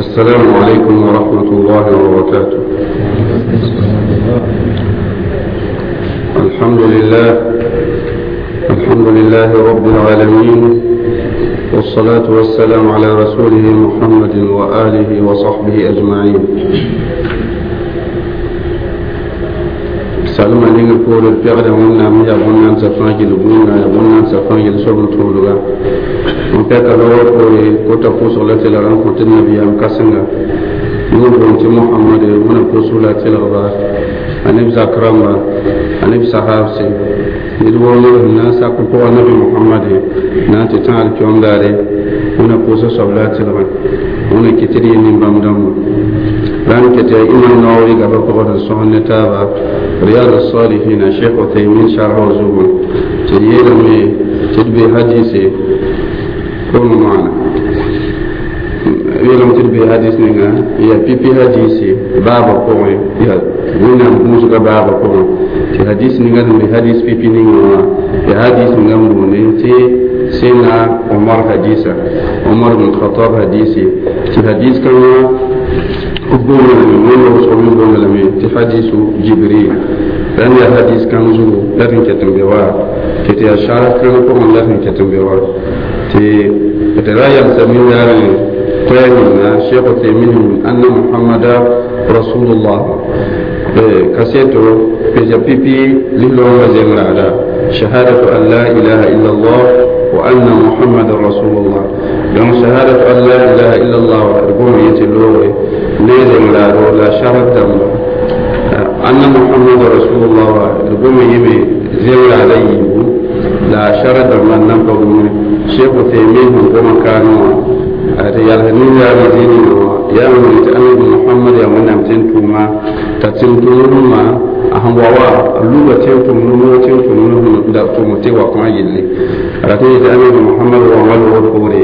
السلام عليكم ورحمة الله وبركاته. الحمد لله رب العالمين، والصلاة والسلام على رسوله محمد وآله وصحبه أجمعين. سلم علينا قول الفعل ومنا من يبنى سفاجل بنا يبنى سفاجل سبل طولها وكاك الله قول كتفو صلاة الرحمة كنت النبي أمكسنا نقول محمد من الرسولة الغبار أنبي زكرما أنبي صحابسي يدور الناس أكبر النبي محمد ناتي تعال كيوم داري من الرسول صلاة الرحمة من كتير من بمدم لأن كتير إمام نووي قبل قبل الصحن تابع رياض الصالحين الشيخ عثيمين شرح وزوبا تييرمي تدبي حديثي كونوا معنا يلم تدبي حديث نيغا يا بيبي حديثي بابا كوي يا ونا موسى بابا كوي تي حديث نيغا من حديث بيبي نيغا يا حديث نيغا موني تي سينا عمر حديثا عمر بن الخطاب حديثي تي حديث كما قبول من رسول الله في حديث جبريل لأن الحديث كان زو لكن كتنبوا كتي أشارة كان كم لكن كتنبوا تي ترايا سمين دارين ترايا شيخ تيمين أن محمد رسول الله كسيتو بجبيبي لله وزمرا شهادة أن لا إله إلا الله وأن محمد رسول الله يوم شهادة أن لا إله إلا الله وأرجو يتلوه لازم لا شرط دم أن محمد رسول الله لقوم يبي زين عليه لا شرط دم نبغى شيخ تيمين وقوم كانوا رجال هنيا رجالين يا من تأمين محمد يا من نمتين توما تتين توما أهم ووا اللغة تيوتو منو تيوتو منو دا تومتي وقما يلي رتي تأمين محمد وعمل وفوري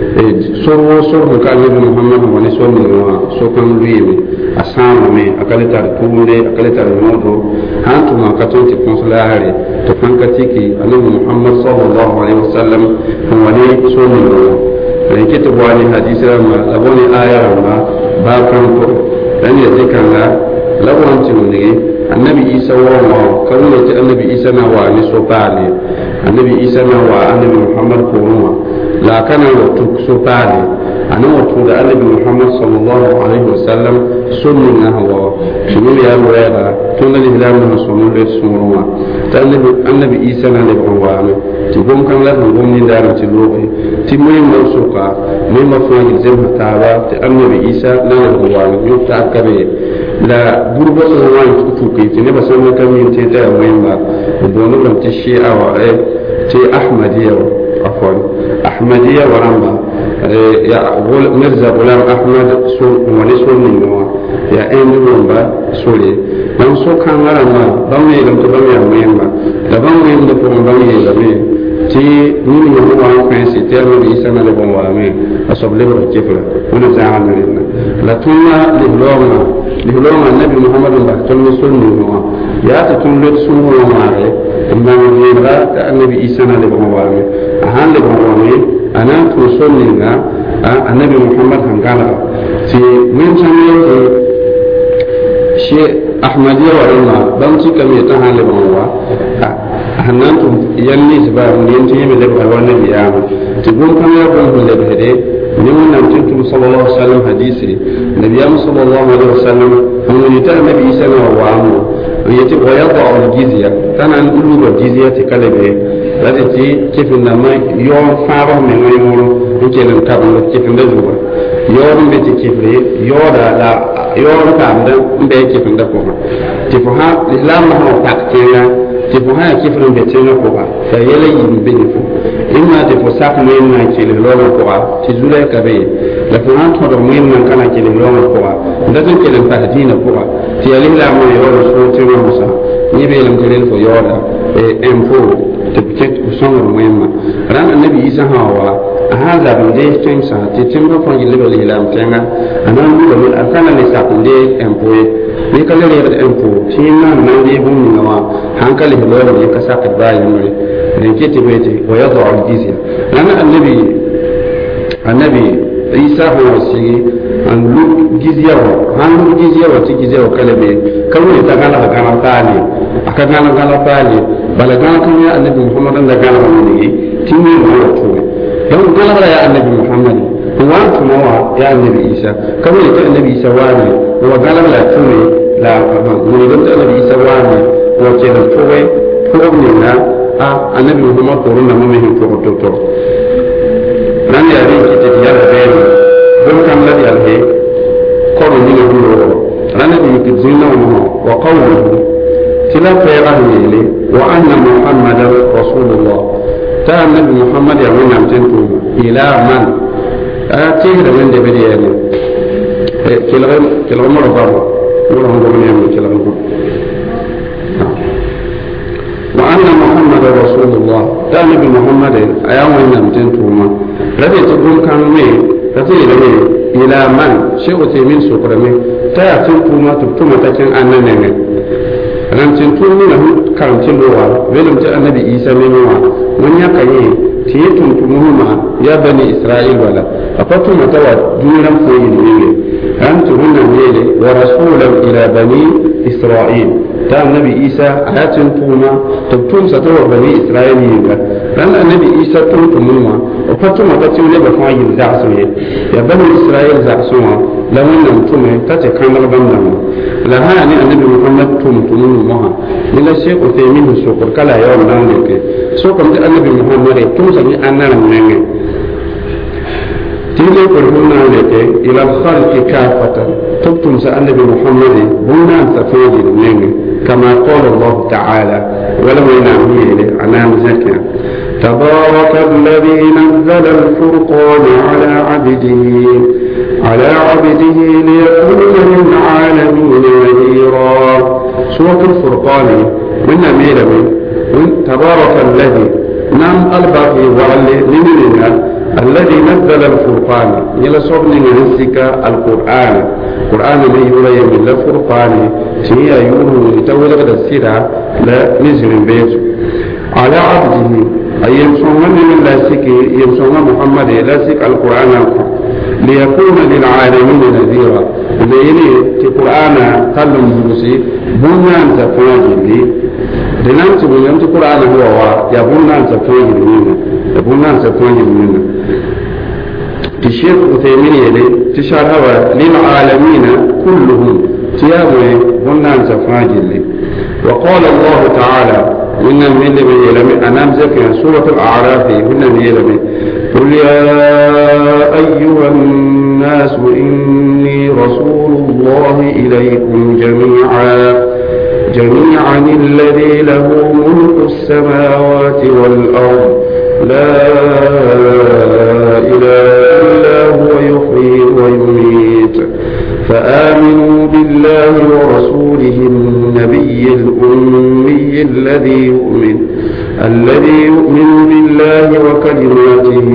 سورو كأمين محمد ونسوا منو سوكان لويمي أسام مي أكلتا تومري أكلتا الموضو هانتما كتونتي كونسلاري تفنكتيكي أن محمد صلى الله عليه وسلم هو لي سومنو ركيت بواني حديث ما لبوني آية ما باكرمكو لأن يذكرنا لبون تنوني النبي إيسى وما كانوا النبي إيسى نوى نسوبالي النبي إيسى نوى النبي محمد كوما لا كان وتوك سوبالي أنا وتود النبي محمد صلى الله عليه وسلم سنة هو شنو يا ويلا تقول لي لا من سنة لسمروا النبي إيسى نبغى تقوم كم لا تقوم ندار تلوه تموي موسوقا مما فوق الزمن تابع النبي إيسى لا نبغى يبتع كبير لا بربة سوين تفوقي تنبى سنة كم ينتهي وين ما بدونه لم تشيء أو تي أحمدية عفوا أحمدية ورمى يا مرزا غلام أحمد سو ونسون منه يا أندو رمبا سوري لم سو كان رمى بمي لم تبمي وين ما تبمي لم تبمي لمي تي نيني هو فانسي تيرو إيسانا لبون وامين أصب لبر كفلا ونزعنا لنا لا تونا لهلوما النبي محمد بحثل سنه يا تتولد سنه ومعه إما من النبي إيسانا لبون وامين أهان لبون وامين أنا توصلنا النبي محمد هنقاله في من سنة شيء أحمدية ورنا بمتي كم يتهان لبنوا أهنانتم يلي سبب ينتهي من لبها والنبي آمن تقول كم يبنه لبهده نمون نمتنتم صلى الله عليه وسلم حديثي النبي صلى الله عليه وسلم هم يتهى النبي سنة وعامه ويضع الجزية كان نقول له الجزية تكلمه لذلك كيف إنما يوم فارغ من يوم يمكن أن تكون كيف ندوه يوم بيت كيف لا يوم كامل بيت كيف ندوه تفهم لا ما هو تكتينا تفهم كيف نبتينا كوها فيلا يبينفو إما تفسق منا كيل لونا كوها تزولا كبير لكن أنت هذا منا كان كيل لونا كوها لازم كيل فهدينا كوها تيالي لا ما يورو سوتنا مسا يبي لم كيل في يورا إمفو تبكت وصنع مهمة ران النبي إيسى هوا هذا بديه تنسى تتمر فوق الليل الإعلام كنا أنا أقول من أكان لساق ليه أمبوي لكن ليه أمبو تينا نادي بوم نوا هنك له لون يكساق الباي نوري لكن تبيتي ويضع الجزية لأن النبي عيسى هو السيء أن لو jizya wa hannu jizya wa jizya wa kalbe kawai ta gana da gana tali aka gana tali bala gana kan ya annabi Muhammad da gana ne tinni wa to dan gana ya annabi Muhammad wa tunawa ya annabi Isa kawai ta annabi Isa wani wa gana la tuni la mun da annabi Isa wani wa ke da towe ko ne na annabi Muhammad ko runna mun hin to nan ya rin ki ta ya da don kan la ya he ko ni ne ko nan ne ki zinna wa qawluhu tila fayra ni wa anna muhammadar rasulullah ta annabi Muhammad ya mun amtantu ila man ati da men de bari yani kilgram mara baro wala ho ne am kilgram ko wa anna muhammadar rasulullah ta annabi Muhammad ya mun amtantu ma rabe ta gun kan me ta ce da me ila man shehu ce min sukurame ta ya tantu ma tuma ta kin annane ne ran tin tun na kan tin dowa welum ta annabi Isa ne ma mun ya kai ti tuntumuma ya bani Isra'il wala afatu matawa duran foyi ne an tuhunna ne wa rasulan ila bani Isra'il ta annabi Isa ayatin tuma tum sa to bani Isra'il ne ran annabi Isa tuntumuma afatu mata tin ne ba fa yin za su ne ya bani Isra'il za su ma lawan nan tume ta ce kan ban nan la ha ni annabi Muhammad tuntumuma ila sheikh Uthaymeen so ko kala yawan nan ne ke so kam da annabi Muhammad tun sani annaran nenge tinde ko hunna ne ke ila khalqi kafatan tubtum sa annabi Muhammad bunna tafidi nenge kama qala Allah ta'ala wala mayna miyele anam zakiya تبارك الذي نزل الفرقان على عبده ليكون للعالمين نذيرا سورة الفرقان من أمير تبارك الذي نام الباقي وعلي لمننا الذي نزل الفرقان يلا صبني نسك القرآن من يولي من الفرقان هي يولو يتولى السيرة لا نزل بيت على عبده أي يمسون من لاسك يمسون محمد لاسك القرآن ليكون للعالمين نذيرا ليني القرآن قلم بوسي بنيان تفاجئ لي دنانت بنيان القرآن هو يا بنيان تفاجئ منا الشيخ عثيمين يلي تشارها للعالمين كلهم تيابوا بنيان تفاجئ لي وقال الله تعالى إن من يلمي أنام زكي سورة الأعراف إن من يلمي قل يا أيها الناس إني رسول الله إليكم جميعا الذي له ملك السماوات والأرض لا إله إلا هو يحيي ويميت فآمنوا بالله ورسوله النبي الأمي الذي يؤمن بالله وكلماته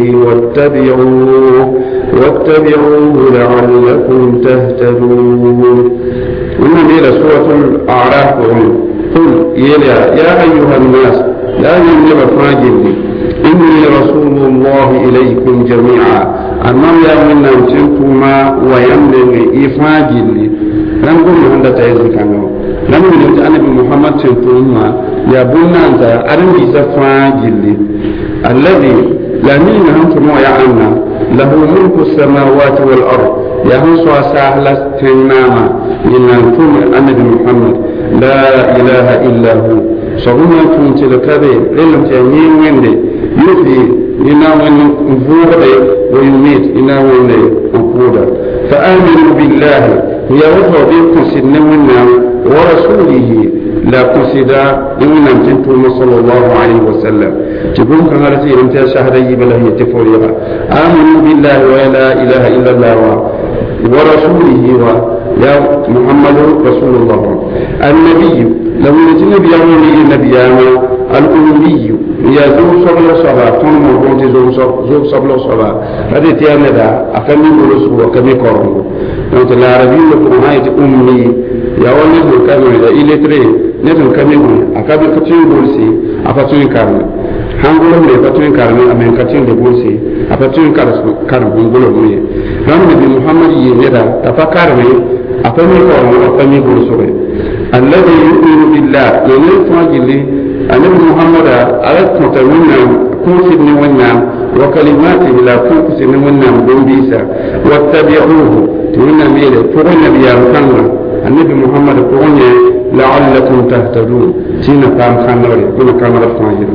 واتبعوه لعلكم تهتدون. ومن إلى سورة الأعراف قل يا أيها الناس لا يملك فاجر إني رسول الله إليكم جميعا أنهم يأمنون أنتما ويملك إفاجر لم يكن عند تأذيك عنه لم يكن النبي محمد سنتما يبون أنت أرمي سفاجر الذي لا مين أنتم ويعنا له ملك السماوات والأرض يهوسوا سهلة تناما إن أنتم النبي محمد لا إله إلا هو صغنا كنت لكذا لم تأمين وندي يحيي إنا ونفوض ويميت إنا ونفوض فآمنوا بالله هي وضع بكم سنونا ورسوله لا قصدا لمن أمتنتم صلى الله عليه وسلم تقول كان رسي امتى شهري بله يتفوريها آمنوا بالله ولا إله إلا الله ورسوله يا محمد رسول الله النبي لو نجن بيامي النبي الأمي يا ذو صبر صبا كن موجود ذو صبر صبا هذه تيانا دا أكمل رسول وكمل كرم أنت العربي لكم هاي أمي يا ولد الكلمة إذا إلتري نحن كمل أكمل كتير بولسي أفتوني كرم hangolo me patun karami amen katin de bolsi a patun kar hangolo me ram nabi muhammad yi neda tafakarmi apami ko apami bolso be alladhi yu'minu billah yayin fajili annabi muhammad ala tawinna kun sidni wannan wa kalimatihi la kun sidni wannan gombisa wattabi'uhu tunna mele fuqan nabiyyan kanna annabi muhammad ko ne la'allakum tahtadun sina kam kanore kun kamara fajiri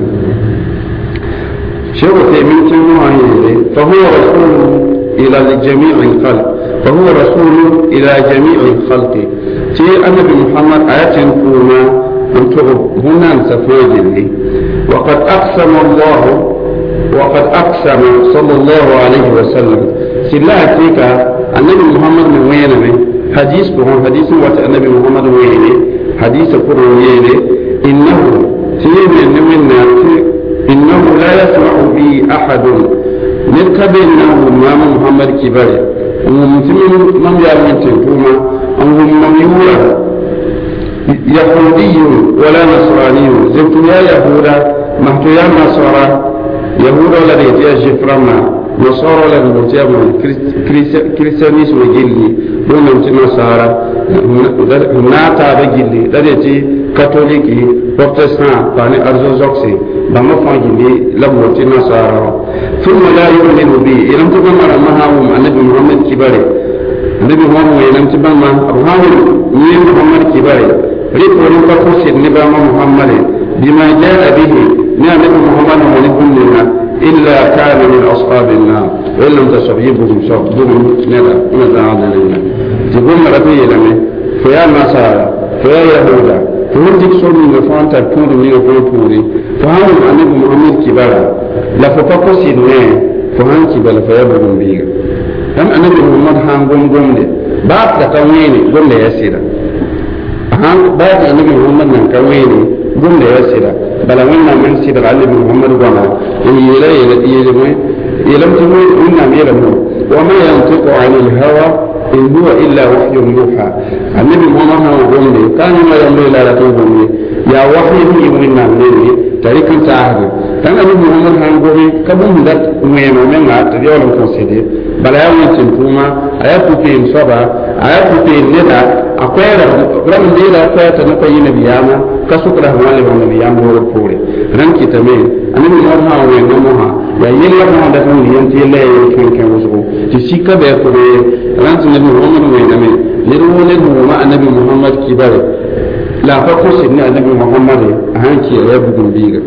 شيخ تيمين تنوعي فهو رسول إلى جميع الخلق فهو رسول إلى جميع الخلق تي النبي محمد آيات كوما أنتم هنا سفاج لي وقد أقسم صلى الله عليه وسلم سلاتك النبي محمد من وين حديث بهم حديث وقت النبي محمد وين حديث قرآن وين إنه تيمين من إنه لا يسمع به أحد نركبنا إمام محمد كبار ومسلم من يعلم تنتوما أنهم من يولى يهودي ولا نصراني زبت يا يهودا مهت يا نصارى يهودا ولا ريتيا جفرما نصارى ولا ريتيا كريستيانيس وجيلي دون نصارى هناك بجيلي ريتي catholique protestant bani orthodoxe bama fangili laboti nasara thumma la yu'minu bi ilam tabama ramahum annabi muhammad kibare annabi muhammad ilam tabama rahawul ni muhammad kibare ripori ka ko sidni bama muhammad bima jaa bihi ni annabi muhammad wa kunna illa kana min ashabin nar wa lam tasbihuhum sabbuhum nada nadalina tibum rabbi ilame fa ya nasara fa ya yahuda وندك سوري نفانت تقول لي وقولي فهم أن محمد كبارا لا فقط سيدنا فهم كبارا فيبغون بيا هم أن محمد هم قوم ده بعد كتويني قوم ده يسيرا هم بعد أن محمد من كويني قوم ده يسيرا بل من سيد علي محمد قوما يلم تقول إننا يلمون وما ينطق عن الهوى إن هو إلا وحي يوحى النبي محمد قومي كان ما يملي لا تقومي يا وحي يمنا مني تاريخ تعهد كان النبي محمد قومي كبون ذات وين من لا تديون كونسيدي بلا يوم تنفوما أيات في صبا أيات في ندا أقوال رم ديلا فات نقي نبيانا كسكره مالي ونبيان بور فوري رنكي تمين النبي محمد وين نموها يا يلا ما دفعوا ينتي لا يمكن كان وزقو تسيك بيكوري رنت النبي محمد وين نمي لرونه مع النبي محمد كبار لا فقص إن النبي محمد هانكي يبدو بيجا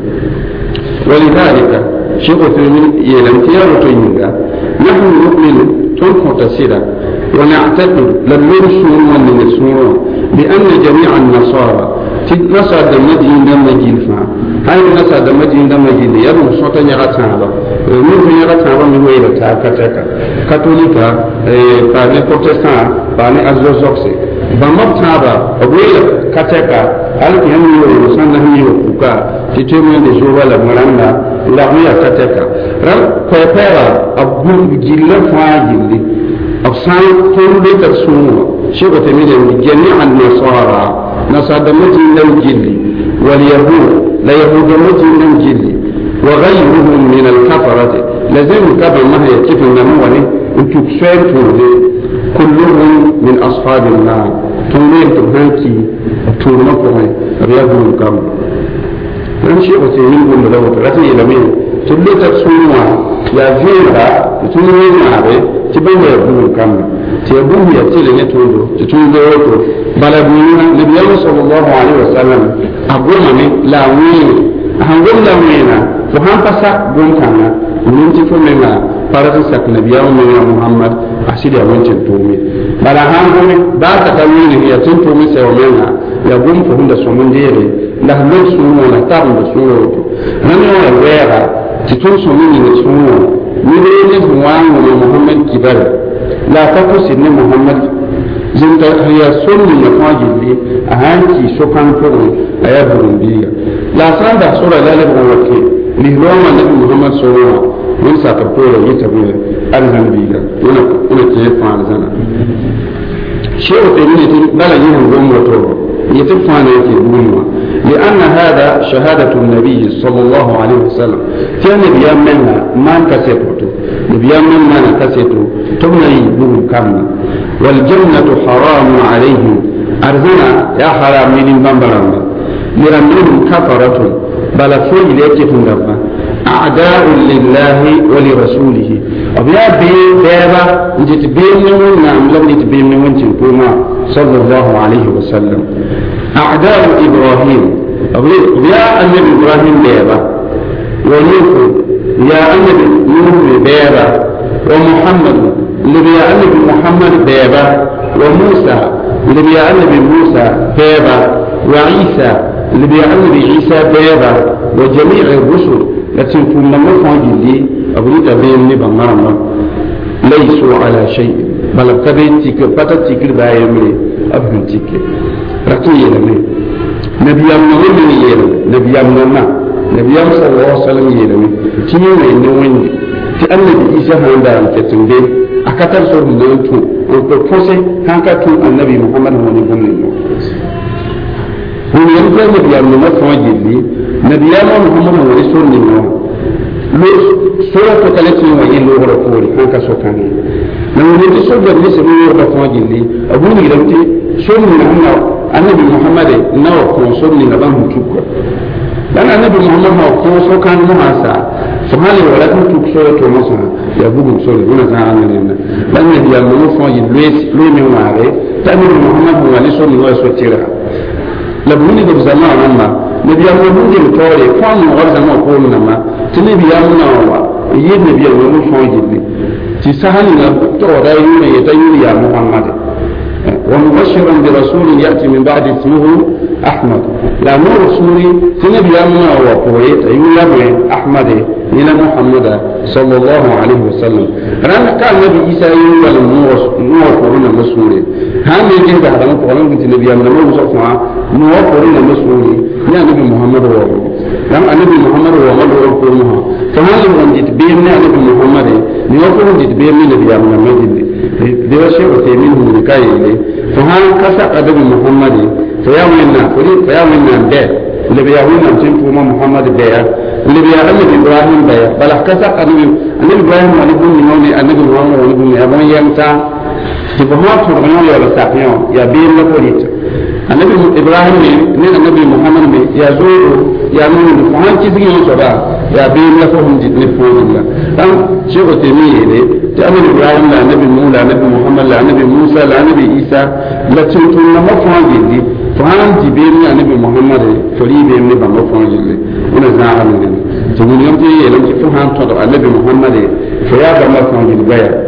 ولذلك شيخ ثمين يلمتيا وتينجا نحن نؤمن تنقل تسيرا ونعتقد لم يرسل من السورة بأن جميع النصارى نصر دمجين دمجين فا هاي نصر دمجين دمجين يبو صوتا يغتابا من يغتابا من ويلة تاكتاكا كاتوليكا باني بروتستان باني أرثوذكسي بمبتابا ويلة كاتاكا هل كان يوم سنة يوكا تتمنى دجوبا لمراندا لغوية كاتاكا رم كويبيرا أبو جيلا فاجلي أفسان تولي ترسوما شيخ تميل جميع النصارى نصاد مجين لو جلي واليهود لا يهود مجين لو جلي وغيرهم من الكفرة لازم كبر ما هي كيف النمواني انتو كسوين تولي كلهم من أصحاب النار تولين تبهانكي تولنكم رياضهم كامل فنشي وسيمين قم بلوت رتي إلمين تولي ترسوما يا زيرا تولين معه تبين يبون كامل تيبون يتيلي يتولو تتولو بلغونا نبي صلى الله عليه وسلم أقول لا وين أقول لا وين فهم فسا قوم كنا ننتي فمنا فرس سك نبي محمد أسيد يوين تنتومي بلا هم قوم بعد تكوين هي تنتومي سومنا يقوم فهم دسومن ديري لا لو سومو لا تام دسومو نمو الويرا تتون سومني نسومو نبي نبوان محمد كبر لا تقص إن محمد زنت هي سنة مفاجئة أهانتي سكان كون أيابهم بيا لا سند سورة لا لبغوكي لهلوم النبي محمد صلى الله عليه وسلم من سأقول يتبوه أرهم بيا ونا كيف فعل زنا شيء تمينة بلا يهم قومته يتفانا يتبونوا لأن هذا شهادة النبي صلى الله عليه وسلم كان بيامنا ما كسبته بيامنا ما كسبته تبنى يبون كامل والجنة حرام عليهم أرزنا يا حرام من بمبرم لرمهم كفرة بل فوق ليتكم دفا أعداء لله ولرسوله أبيا بيبا نجت بيمن نعم لم نتبين من تنكوما صلى الله عليه وسلم أعداء إبراهيم أبيا النبي إبراهيم بيبا ونوح يا النبي نوح بيبا ومحمد لبيا النبي محمد بيبا وموسى لبيا النبي موسى بيبا وعيسى لبيا النبي عيسى بيبا وجميع الرسل لكن كنا مفهوم لي أبريد بين نبأ ليسوا على شيء بل كبيتك بتتك بايمري أبهم تك ركي يلمي نبي أمنا من يلمي نبي أمنا نبي أمنا صلى الله عليه وسلم يلمي تيمين إنوين تأمن بإيسا هندان كتنبي أكتر سور نانتو وكفوسي هنكتو النبي محمد هو نبون النور هو يمكن نبي أمنا مفهوم لي نبي أمنا محمد هو رسول النور سورة كالتي وإن لو ركول هنك سوكاني لما نجي سورة لسه لو ركول جلي أبوني لمتي سورة من النبي محمد نوع كون سورة نبام تشوكا لأن النبي محمد هو كون سوكان مهاسا فهذا ولا تشوك سورة مصر يبوغ سورة هنا زعلنا لأن النبي محمد يلويس لو من وعليه تأمين محمد هو لسه لو سوتيرا لبوني بزمان أما نبي محمد يطوري فان غرزة ما قولنا ما تنبي يامنا wa yi nabi ya wani fojin ti sahani na tora yuna ya tayyuri ya Muhammad wa mubashiran bi rasulin yati min ba'di ismihi Ahmad la mu rasuli tinabi yamuna wa koyi tayyuri ya Ahmad ila Muhammad sallallahu alaihi wasallam ran ka nabi Isa yi wal mu koruna masuri han ne ke da ran koruna tinabi yamuna mu sofa mu koruna masuri ya nabi Muhammad wa dan annabi Muhammad wa madu ko mu fa hal wonjit be mi annabi Muhammad ni wa ko wonjit be mi nabi amma madin de wa sheikh taymin hu kai ne fa hal kasa annabi Muhammad fa ya minna kuri fa ya minna de le be ya wonna tin tuma Muhammad be ya le be ya annabi Ibrahim be ya bala kasa annabi Ibrahim wa ibn ni annabi Muhammad wa ibn ya ban yamta ti ba ma to ran ya la sapion ya be la polita annabi Ibrahim ne annabi Muhammad ne ya zo ya nuna ko han ci digin so ba ya be la ko hum dit ne ko la dan ce ko te mi ne ta annabi Ibrahim la annabi Musa la annabi Muhammad la annabi Musa la annabi Isa la tuntun na ma ko gindi to han ji be ni annabi Muhammad to ri be ni ba ma ko gindi ina za a ne to mun yam te yele ci ko han to annabi Muhammad to ya ba ma ko gindi ba ya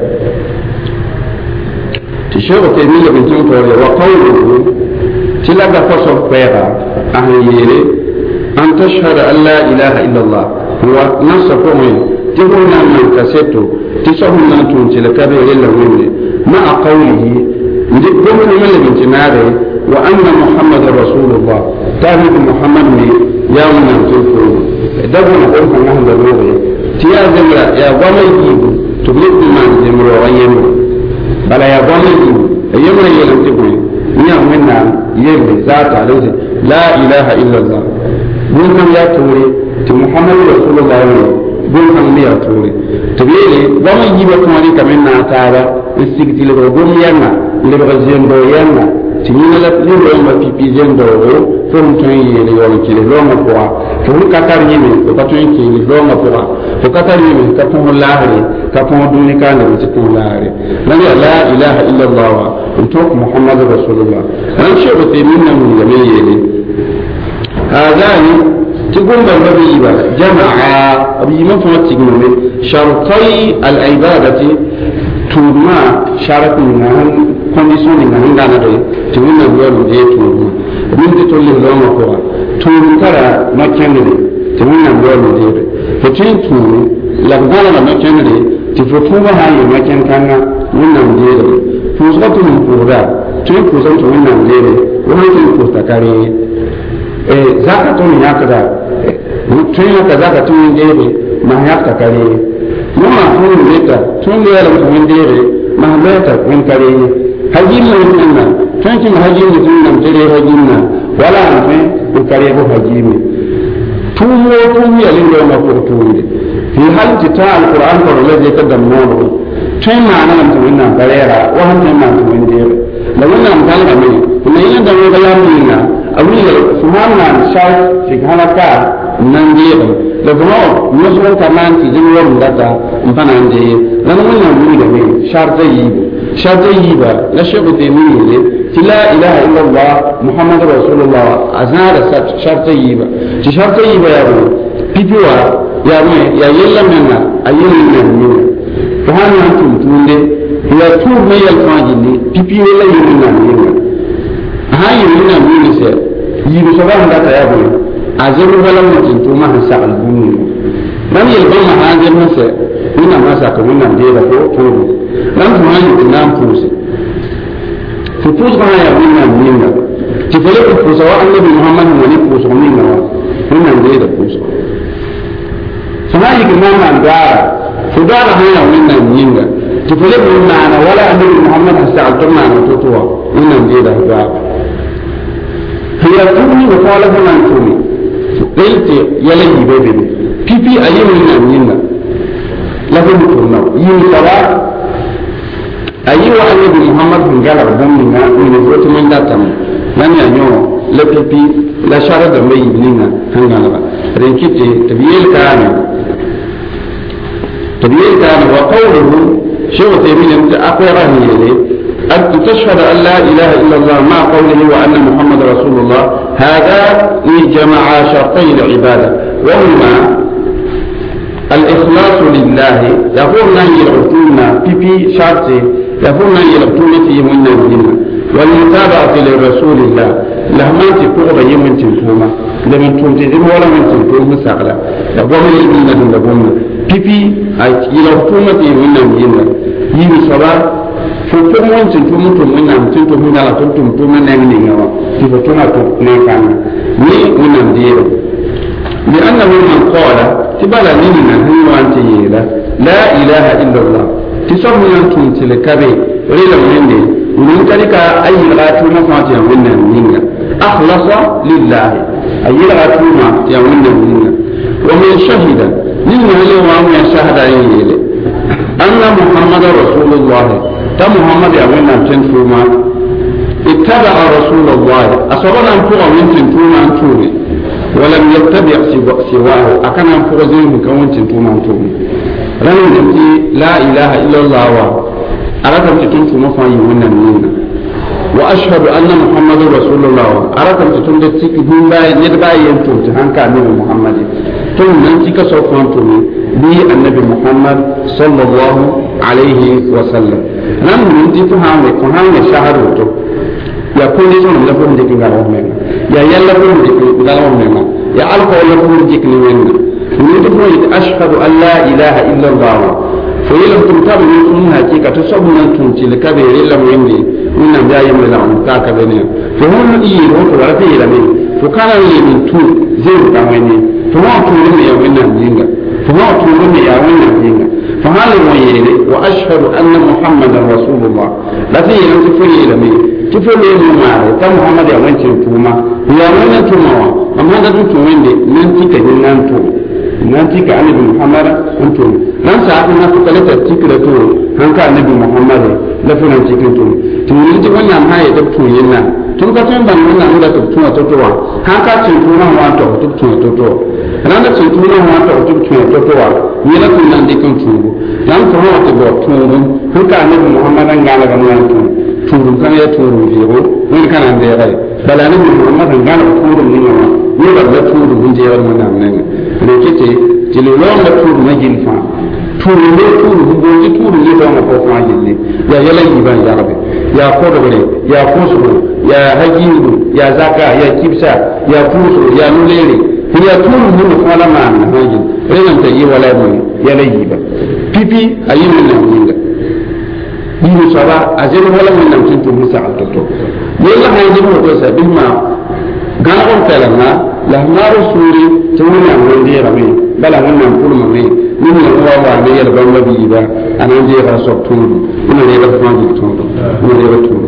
ti ce ko te mi le bin to wa qawluhu تلاقى فصل فيها أهل أن تشهد أن لا إله إلا الله هو نص قومي تقولنا من كسيته تسهلنا تنتلك به إلا مني مع قوله قومنا من الانتناري وأن محمد رسول الله تعرف محمد يومنا تنفره دبنا قومنا نحن دلوغي تيا زمرا يا وما يجيب تبلغ من زمرا ويمر بلا يا وما يجيب يمر يلم تقول نعم منا يبي ذات عليه لا إله إلا الله بنكم يا توري محمد رسول الله بنكم يا توري تبيلي وما يجيبكم عليك منا تعالى استقتل بقوم ينا لبغزين دو ينا تنين لفلين يوم بيبيزين دو فهم تنين يليون كيلي لوم قوى فهم كتر يمين فكتوين كيلي لوم قوى فكتر يمين كتوم الله كتوم دوني كان بتكون الله لا إله إلا الله انتوك محمد رسول الله أنا شعبت منا من جميعي هذان تقول بالبيبة جمعا بيما فمتقنون شرطي العبادة توما شرط منهم كونديسيون منهم دانا دي تقول نقول دي توما من تقول لهم أقوى توما ترى ما كان دي تقول نقول دي فتين توما لقدانا ما كان دي تفتوما هاي ما كان من نقول دي فوزغتهم فوزا تين فوزا تقول نقول دي وما تين فوزا كاري zaka to ya kada tun ya kaza ka tun debe ma ya ka kare mu ma tun leta tun da ya mutum debe ma leta kun kare hajim na tanki hajim mutum nan tare hajim na wala an ko kare ko hajim tumo tumo ya linda ma ko tumo fi hal ta alquran ko la je ta dammo tun ma nan tumo nan karera wa han ma tumo ne la wannan kalma ne kuma yin da ga ya mina awi subhana shar fi halaka nan je da kuma musulun kaman ti jin wurin data mpana nje nan wannan mun da ne shar zai ba la shegu te min ne la ilaha illallah muhammadur rasulullah azara shar zai ba ci shar zai ba ya ko pipiwa ya me ya yella menna ayin nan ne to hanan tun tunde ya tur ne yal fajini pipiwa la yin nan ne ha yin nan ne se yi so ba ndata ya ko azaru wala mutin to ma sa albuni dan yelba ma hajar masa ina masa ka wannan da ya ko to dan kuma yi nan fusi fupus ba ya wannan minna ti fele ko fusa wa annabi muhammad wani fusa minna wannan da ya fusa sai kuma man da fudara hanya wannan minna ti fele ko na wala annabi muhammad sallallahu alaihi wasallam to wannan da ya hiya tuni wa qala man tuni ɗaiɗe yalayi bai bai pipi a yi min nan yin nan lafi mutum nan yi misala a yi wa annabi muhammad bin galar don min na wani wata man data mu nan ya yi la pipi la shara da mai yi nan hangana ba rinkite tabiyel kana wa qawluhu shehu taymiyyah ta akwai rahiyele أن تشهد أن لا إله إلا الله مع قوله وأن محمد رسول الله هذا جمع شرطي العبادة وهما الإخلاص لله يقول نهي العتومة في شرطي يقول نهي العتومة من الجنة والمتابعة لرسول الله لما تقوم بيوم تنتوما لما تنتظم ولا من تنتوما سأغلا يقول الجنة لبوما في العتومة من الجنة يمي صلاة fofo mon tintu mutum ina tintu hunda la tuntum to men ne ngawa ti foto na to ne kan ni unam dire li annahu man qala tibala ni na hinwa anti la la ilaha illa allah tisabu yan tun tile kabe rila wende mun tarika ayi ratu ma fati yan wannan ninga akhlasa lillahi ayi ratu ma ya wannan ninga wa man shahida ninga le wa ma shahada yele anna muhammadar rasulullah ta muhammad ya wannan tantuma ittaba rasulullah asabana tuwa min tantuma anturi ولم يتبع سواه أكن أنفوزين مكون تنتوما تومي رأي نمتي لا إله إلا الله أردت تنتوما فايونا مننا وأشهد أن محمد رسول الله أردت تنتوما تكبون باي ندباي ينتوم تهانك النبي محمد ثم ننتك سوفان تومي بي النبي محمد صلى الله عليه وسلم نعم ننتي فهامي شهر وتو ya condition la ko ndiki ngaro men ya yalla ko ndiki ngaro men ya alko la ko ndiki ni men ni to ko ashhadu an la ilaha illa allah fa yela tum tabu ni sun hakika to sabu nan tun ci le kabere la wendi minna ya yamma la on ka ka bene to hono yi ro to rafi la men to kana ni min tu zero ka wani to wa to ni ya wenna jinga to wa to ni ya wenna jinga fa hala mo yele wa ashhadu anna muhammadan rasulullah la fi yela to fu yela men kifo ne mu mare ta muhammad ya wancin tuma ya wannan tumawa amma da duk wanda nan tika din nan tika annabi muhammad to nan sa na ku kala ta tika to han ka annabi muhammad da funan cikin to ni ji wannan ma ya da to yana tun ka san ban wannan da to to han ka cin tuma wa to ran da cin tuma wa to ni la kun nan dikin tubu dan ko wa to han ka annabi muhammad an ga ga nan turu kan ya turu jiro wani kana da ya rai bala ne muhammad ngana turu ni ma ni ba da turu mun je wannan nan ne kike jilo da turu na jinfa turu ne turu ne ba ma ko ma jinne ya yala yiban ya rabbi ya ko da bare ya kusu ya hajiru ya zaka ya kibsa ya kusu ya nulere ya turu mun ko la ma na hajin renan ta yi wala mun yala yiba pipi ayin nan ninga ni saba azir wala min nam tintu musa alto yalla haydi mo ko sabil ma gaon kalama la maru suri tuna wonde rabi bala wannan kulma me من هو وعلي البلد بيبا أنا أجي راسك تون من اللي بفهم تون من اللي بتون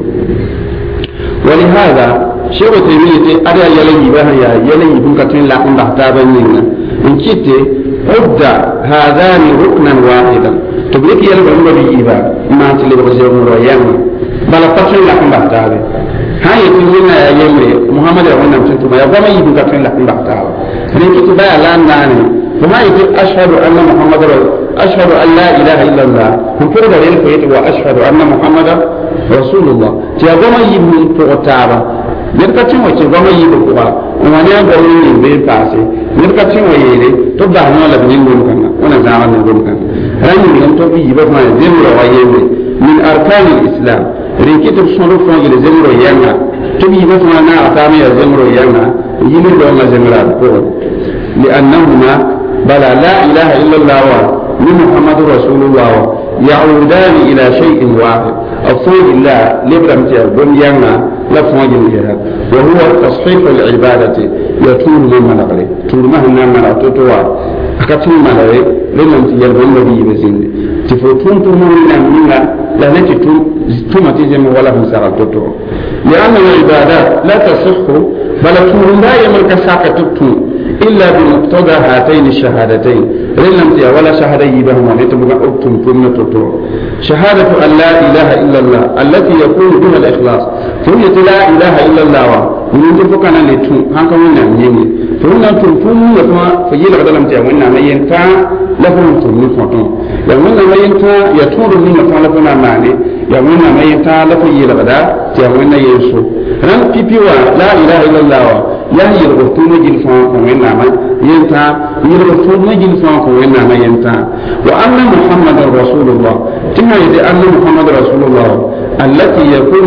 ولهذا شيء تيمية أدا يلي بها يلي بنكتين لكن بحتابا لنا إن كنت أبدا هذان ركنا واحدا تبريك يلي بلد بيبا ما تلي برزيون رأيانا بل فتن لكن بحتابا هاي تقولنا يا يمري محمد يقول نعم تنتم يا بما يبقى لكم بحتابا فإن كنت بقى الآن نعني فما يقول أشهد أن محمد أشهد أن لا إله إلا الله هم فرد للفيت وأشهد أن محمد رسول الله تيابما يبقى تغتابا نركتين وتيابما يبقى ومن يقول بين باسي نركتين ويلي تبدأ نولا بنين ملكنا ونزعنا ملكنا رأينا من تبقى يبقى زمر ويمري من أركان الإسلام ريكيت بصنوف فانجل زمر ويانا تبقى يبقى أنا أعطامي زمر ويانا يمر لهم زمر القول لأنهما بلا لا إله إلا الله من محمد رسول الله يعودان إلى شيء واحد أصول الله لبرمتي بنيانا لفواج الجهاد وهو تصحيح العبادة يطول من ملغري طول مهنا ملغتوتوا أكتل ملغري لمن تيالبون نبي بزين تفوتون تمونا منا لا نتي تومتي زم ولا مسارتوتوا لأن العبادات لا تصح بل طول لا يملك ساقتوتوا إلا بمقتضى هاتين الشهادتين لم ولا شهادة يبهما لتبقى أكتم ثم شهادة أن لا إله إلا الله التي يكون بها الإخلاص فهي لا إله إلا الله من تفكنا لتون هكذا من نميني فهنا تنفون لفما فيلا قد لم تعونا ما ينفع لفهم تنمي فتون يومنا ما ينفع يتون من لفما لفنا معني يومنا ما ينفع لفيلا قد تعونا يسو رم بيبيوا لا إله إلا الله يهي الغفتون جلفان ومنا ما ينفع يرغفتون جلفان ومنا ما ينفع وأن محمد رسول الله كما يدي أن محمد رسول الله التي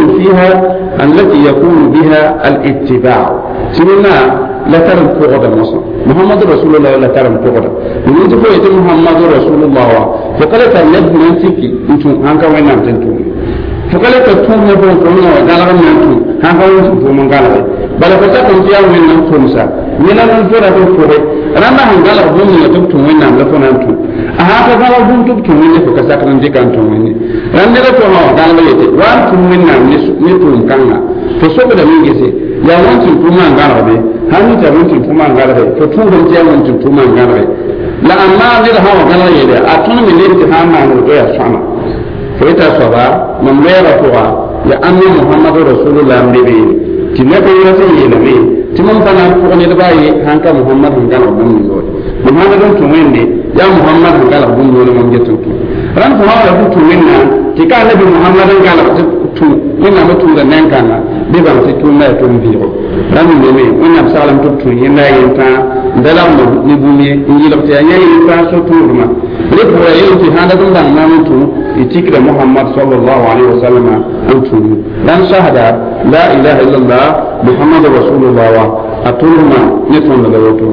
يكون بها الاتباع سننا لا ترم قوة مصر محمد رسول الله لا ترم قوة من تقول محمد رسول الله فقالت النبي من سيكي انتم هنكا وين نمتنتم فقالت التوم نبون كونا وقالوا نمتم هنكا وين نمتم من قالوا بل فتاكم فيها وين نمتم سا من الانفرة بالقوة رما هنقال بوم يتبتم وين نمتم نمتم أهذا قال بوم تبتم وين فكساك نمتك أنتم وين رما لكم قالوا يتي وانتم وين نمتم كنا فسوق من جسي يا وانتم تومان قالوا بي هل تبنتم تومان قالوا بي فتوهم تيا وانتم تومان قالوا بي لا أما نرى هوا قالوا يدي أتون من الامتحان مع نرجع الشمع فإذا صبا من غير فوا لأن محمد رسول الله نبي كنا بيرسل يلمي تمن بنا فوق نبأي هنكا محمد هنكا ربنا نقول محمد تومين دي يا محمد هنكا ربنا نقول من جتوك ران فوا ربنا توميننا كي نبي محمد هنكا ربنا منا متولا نكانا بيبان تتونا تنبيرو ران نبي منا بسالم تبتون ينا ينتا دلام نبوني إنجيل بتاعي ينتا سوتورما لبوا يلتي هذا دندان نامتو يتكر محمد صلى الله عليه وسلم أنتم لن شهد لا إله إلا الله محمد رسول الله أتولما نتون لغوتون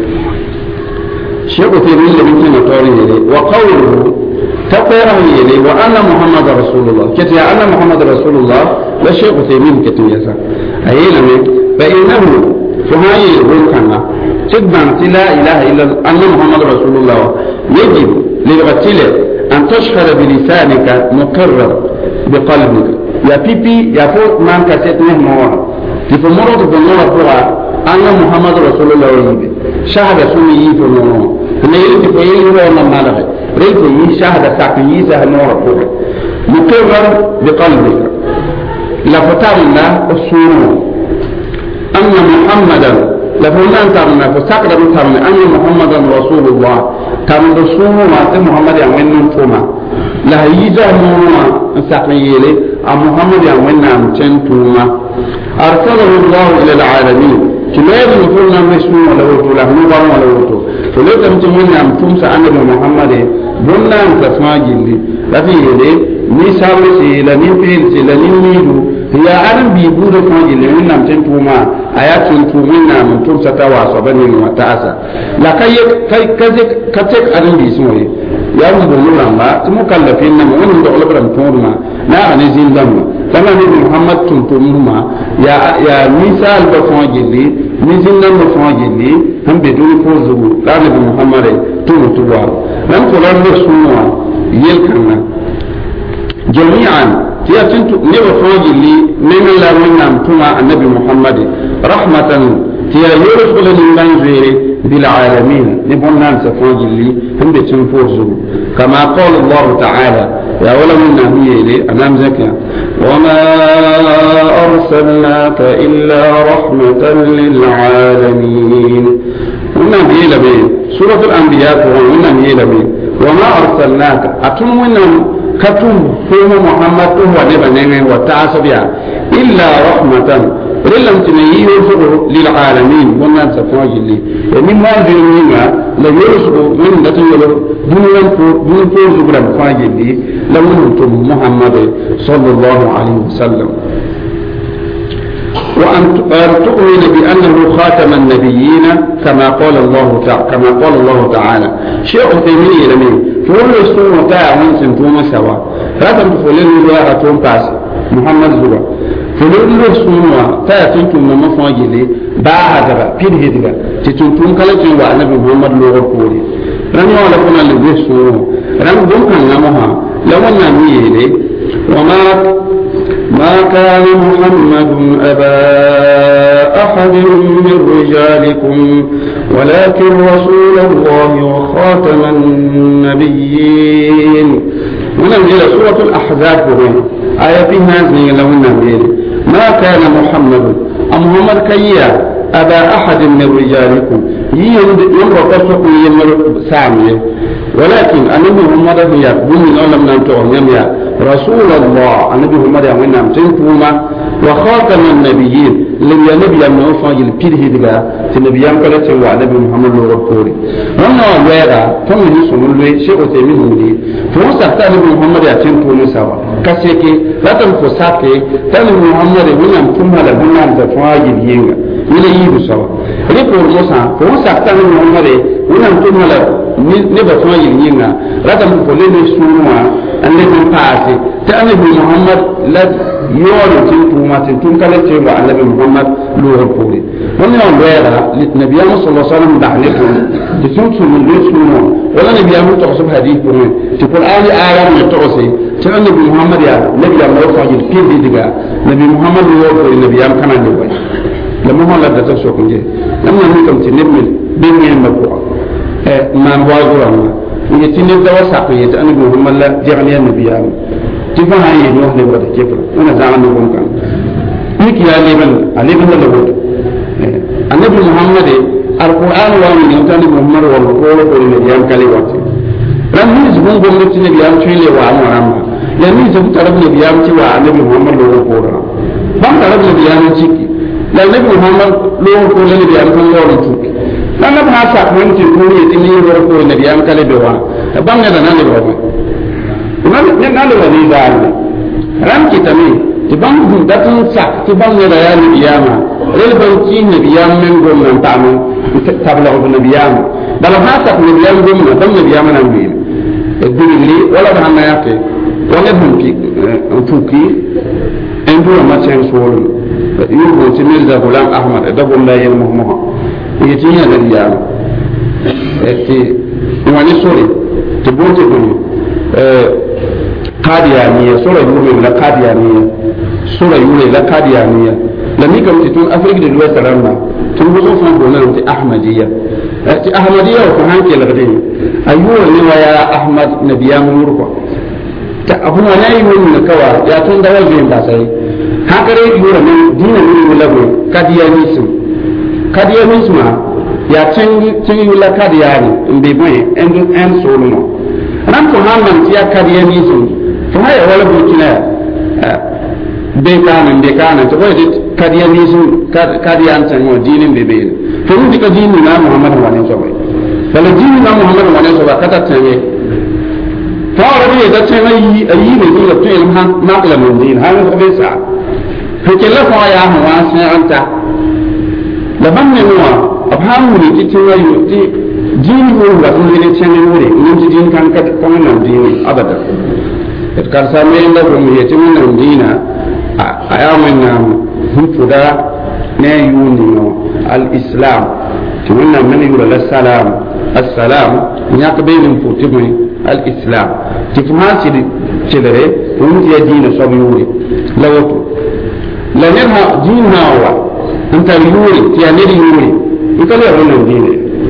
شيخ تيمين لبنتي نطوري وقوله تقوره يلي وأن محمد رسول الله كتيا أن محمد رسول الله لا شيخ تيمين كتيا أيلم فإنه فهاي الركنة تبان لا إله إلا أن محمد رسول الله يجب للغتلة أن تشهد بلسانك مقرر بقلبك يا بيبي يا فوق ما كسيت مهما تفمرت بنور فوق أن محمد رسول الله يجب شهد سني يفمرون نيل تفيل ولا مالك ريت يشهد ساقي سهل نور فوق مقرر بقلبك لا فتانا السنة أن محمدا لفنا ترنا فسكر ترنا أن محمدا رسول الله كان رسول الله محمد يعمل نفوما لا يجا نوما سقيله محمد يعمل نمتنتوما أرسله الله إلى العالمين كما يقولنا مسلم ولا ولا نبر ولا ولا فلو تمتمون نمتوم سأنه محمد بنا تسمع جلي لفي يدي مثال سيلا نفيل سيلا نميدو هي أنا بيقول فوجي لمن نام تنتوما آيات تنتومنا من توم ستوا صبني وتعسى لا كي كتك أنا بيسموه يا رب نورا ما تمكلفين من دولة برمتورما لا أنا زين دم lama ni Muhammad tumtumuma ya misal ba fon gilli mizin nan ba fon gilli han be dun ko zugu kana bi Muhammad tumutuwa nan ko lan sunwa yel kanna jami'an tiya tintu ne ba fon gilli ne min la min tuma annabi Muhammad rahmatan tiya yursul lil manziri bil alamin ne bonnan sa fon gilli han be tin ko zugu kama qala Allah ta'ala يا ولم النبي أمام زكاة وما أرسلناك إلا رحمة للعالمين والنبي لبي سورة الأنبياء والنبي لبي وما أرسلناك أتم ونم كتم فيهم محمد هو نبنين وتعصبيا إلا رحمة لم تنيه للعالمين والناس سفواج اللي يعني ما ذنبنا لا يرسل من نتنجل دون فوز برم فاج اللي لو أنتم محمد صلى الله عليه وسلم وأن تؤمن بأنه خاتم النبيين كما قال الله تعالى شيء ثمين لمن فقول السنة تاع من سنتوما سوا راتم تفولين الله أتوم باس محمد زوا فلول السنة تاع تنتم ما فاجلي باهدرا بيرهدرا تنتم كلا تنوى النبي محمد لغة كوري رمي ولا كنا لغة السنة رمي دون كان نمها لو أن نميلي ما كان محمد أبا أحد من رجالكم ولكن رسول الله وخاتم النبيين وننزل سورة الأحزاب آية فيها زي لو النبي ما كان محمد محمد كيا أبا أحد من رجالكم يمرقصكم يمر سامية ولكن أنا محمد هي بني لم ننتظر رسول الله النبي محمد يعملنا تنتوما وخاتم النبيين لم ينبي أن يفعل البيره دقا النبي يقول تنوى النبي محمد لو ربوري رمنا ويرا فمن يسون اللي شيء تيمين لي فوسا النبي محمد يتنتوما سوا كسيكي لا تنفساكي النبي محمد ونام تنوى لبنى تفعل ينغا إلى يبو سوا ريبور موسى فوسا النبي محمد ونام تنوى نبا فعل ينغا لا تنفلين سنوى النبي paase ta annabi Muhammad la yoro tintum kala ce wa annabi Muhammad lo pore wannan on wera nabi sallallahu alaihi wasallam da ne ko ti sun le suno wala nabi ya mutu ko hadith ko ti qur'ani ayat ne to sai ta annabi Muhammad ya nabi ya mo fajil pindi diga nabi Muhammad lo ko nabi ya kana ne wai la Muhammad da ta so ko je nan ne kam ti nabi bin ne mako man wajura يتني دوا ساقية أنا بقول الله جعلني النبيان تفهم هاي نوح نبغى كيف أنا زمان نقول كان يكيا عليبن لبود النبي محمد القرآن وامن يمتني محمد والقول كل النبيان كليوات رمي زبون قوم النبيان شيء وعمر رمى يعني زبون ترى النبيان توا النبي محمد له قول بام ترى النبيان شيء لا النبي محمد له قول النبيان كم له شيء nana ba sa ko nti ko ni tini ro ko ne biam kale be wa bam ne na le ba ne na le wa ni da ram ki tami ti bam du da tun sa ti bam ne da ya ni biyama rel ban ki ne biyam men go nan ta mu tabla ko ne biyam bala ha sa ne biyam go na bam ne biyam nan bi e dili wala ba na yake wala dum ki tuki en do ma chen so yu go ti mirza gulam ahmad da go la yel muhammad يتيها لليام واني سوري تبوتي بني قاديانية سورة يولي لا قاديانية سورة يولي لا قاديانية لم يكن تكون أفريق دلوقتي رمى تنبضوا فان بونا أحمدية أحمدية وكهان كي لغدين أيوه نوا يا أحمد نبيام نوركو هو لا يقول من كوا يا تون دوال بين باسي هكذا يقول من دين من يولغو قاديانيسم kadiyanisma ya tingi la kadiyani mbe boy en solo ran ko hanman tiya kadiyanism to haya wala burkina be kana to boy kadiyanism kadiyan tan mo dinin be be to ndi ka dinin na Muhammad wa ne so boy bala dinin na Muhammad wa ne so ba kata tanye to arabi da tanye ayi ne dole to ilm han naqla min din han ko be sa fakela fa ya hawa sai anta laban ne wa abhamu ne cikin wayo ti jini ko ga kun ne cin wuri mun ji jin kan nan dini abada et kar sa me inda ko mu yace mun nan dina aya wẽnnaam sẽn pʋda ne a yʋʋr ninga al-islam tɩ wẽnnaam me ne yʋra la salam assalam yãk beel n pʋg tɩ bõe al-islam tɩ fo sã n sɩd kelre wẽnd tɩ yaa diinã soab yʋʋre la woto la ned dĩin sã n wa n tar yʋʋre tɩ yaa ned yʋʋre n ka la yaa wẽnnaam diine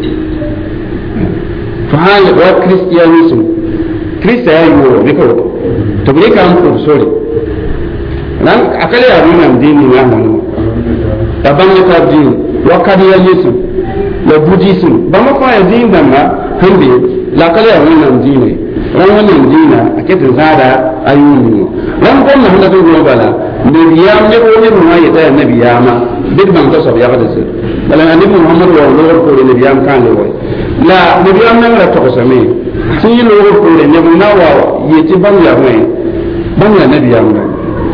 fo sã n wa kristianism krista yaa yʋʋro bɩ ka woto tɩ b rɩka n pʋg sore a ka la yaa wẽnnaam diin ninga sãn la bãmb tar diin wa kadiyalism la buddhism bãmb fãa yaa diin dãmba sẽn be la ka la yaa wẽnnaam diine rãmb wẽnnaam diinã a ket n zaada a yʋʋr ningo rãmb gomna sẽn dat n gõ bala nabiyaam neb wo neb wã yeta yaa nabiyaamã bɩd bãmb ka soab yagdse bala a neb mohamad wa loogr poore nabiyaam kãande wa la nabiyaam nang ra togsame tɩ yẽ loogr poore neb na wa yetɩ bãmb yaa bõe bãmb yaa nabiyaam la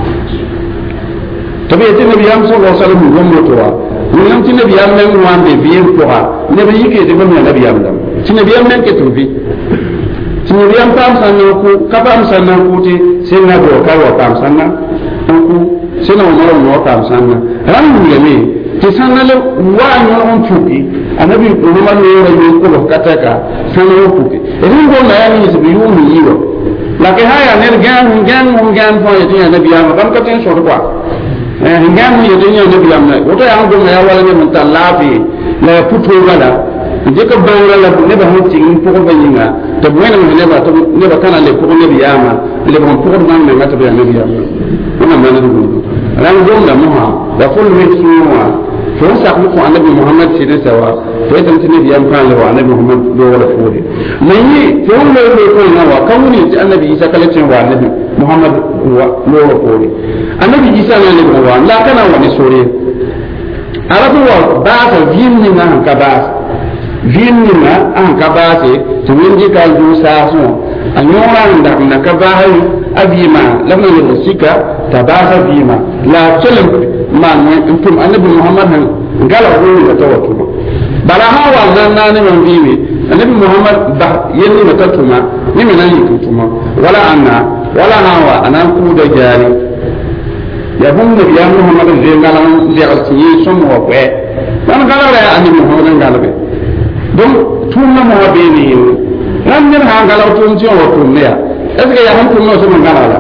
tɩ b yetɩ nabiyaam sala salam n gom woto wa wẽnnaam tɩ nabiyaam meng wã n be vɩɩm pʋga neb yik yetɩ bãmb yaa nabiyaam dãmb tɩ nabiyaam meng ket n vɩ tɩ nabiyaam paam sãn na n ku ka paam sãn na n ku tɩ sẽnna dookar wa paam sãn na n ku sẽna wa mara wa paam sãn na rãmb wilgame tɩ sãn na le wa a yõg n puki a nabi rũma loora yʋʋr kʋlf ka tɛka sãn na wa puki rẽn gomna yaa ninsb yʋʋm n yɩ wa la ke sã yaa ned gãan fãa yetɩ yã nabiyaamã bãmb ka tõe n sõd koa ngam ni yete nyaw nabi amna woto ya ngo ma ya wala ne mun talafi la puto wala je ka bangala la ne ba hon tin ko ba yinga to bu ne ba to ne ba kana le ko nabi ama le ba ko man ne ngata ba nabi ama ona ma na du ran ngo da muha da ful mi suwa fo sa ko annabi muhammad sirri sawa to ita tin nabi am kan le wa annabi muhammad do wala fodi mai fo le ko na wa kawuni annabi isa kala tin wa annabi muhammad wa lo fodi annabi isa na ne wa la kana wa ne sore arabu wa ba ta vin ni na ka ba vin ni na an ka ba se to windi ka ju sa so anyora nda na ka ba hayu abima lamma ne sika tabasa bima la tsalam ma ne tum annabi muhammad han gala ko ta tawatu bala ha wa nan ne man bibi annabi muhammad ba yenni mata tuma ni me nan yi tuma wala hawa anan ku da jari ya hum nabi ya muhammad zai galan zai alti sun wa kwe dan gala ya annabi muhammad galabe don tunna mo be ni ran ne ha gala tun ji wa tun ne ya eske ya hum tun no sun gala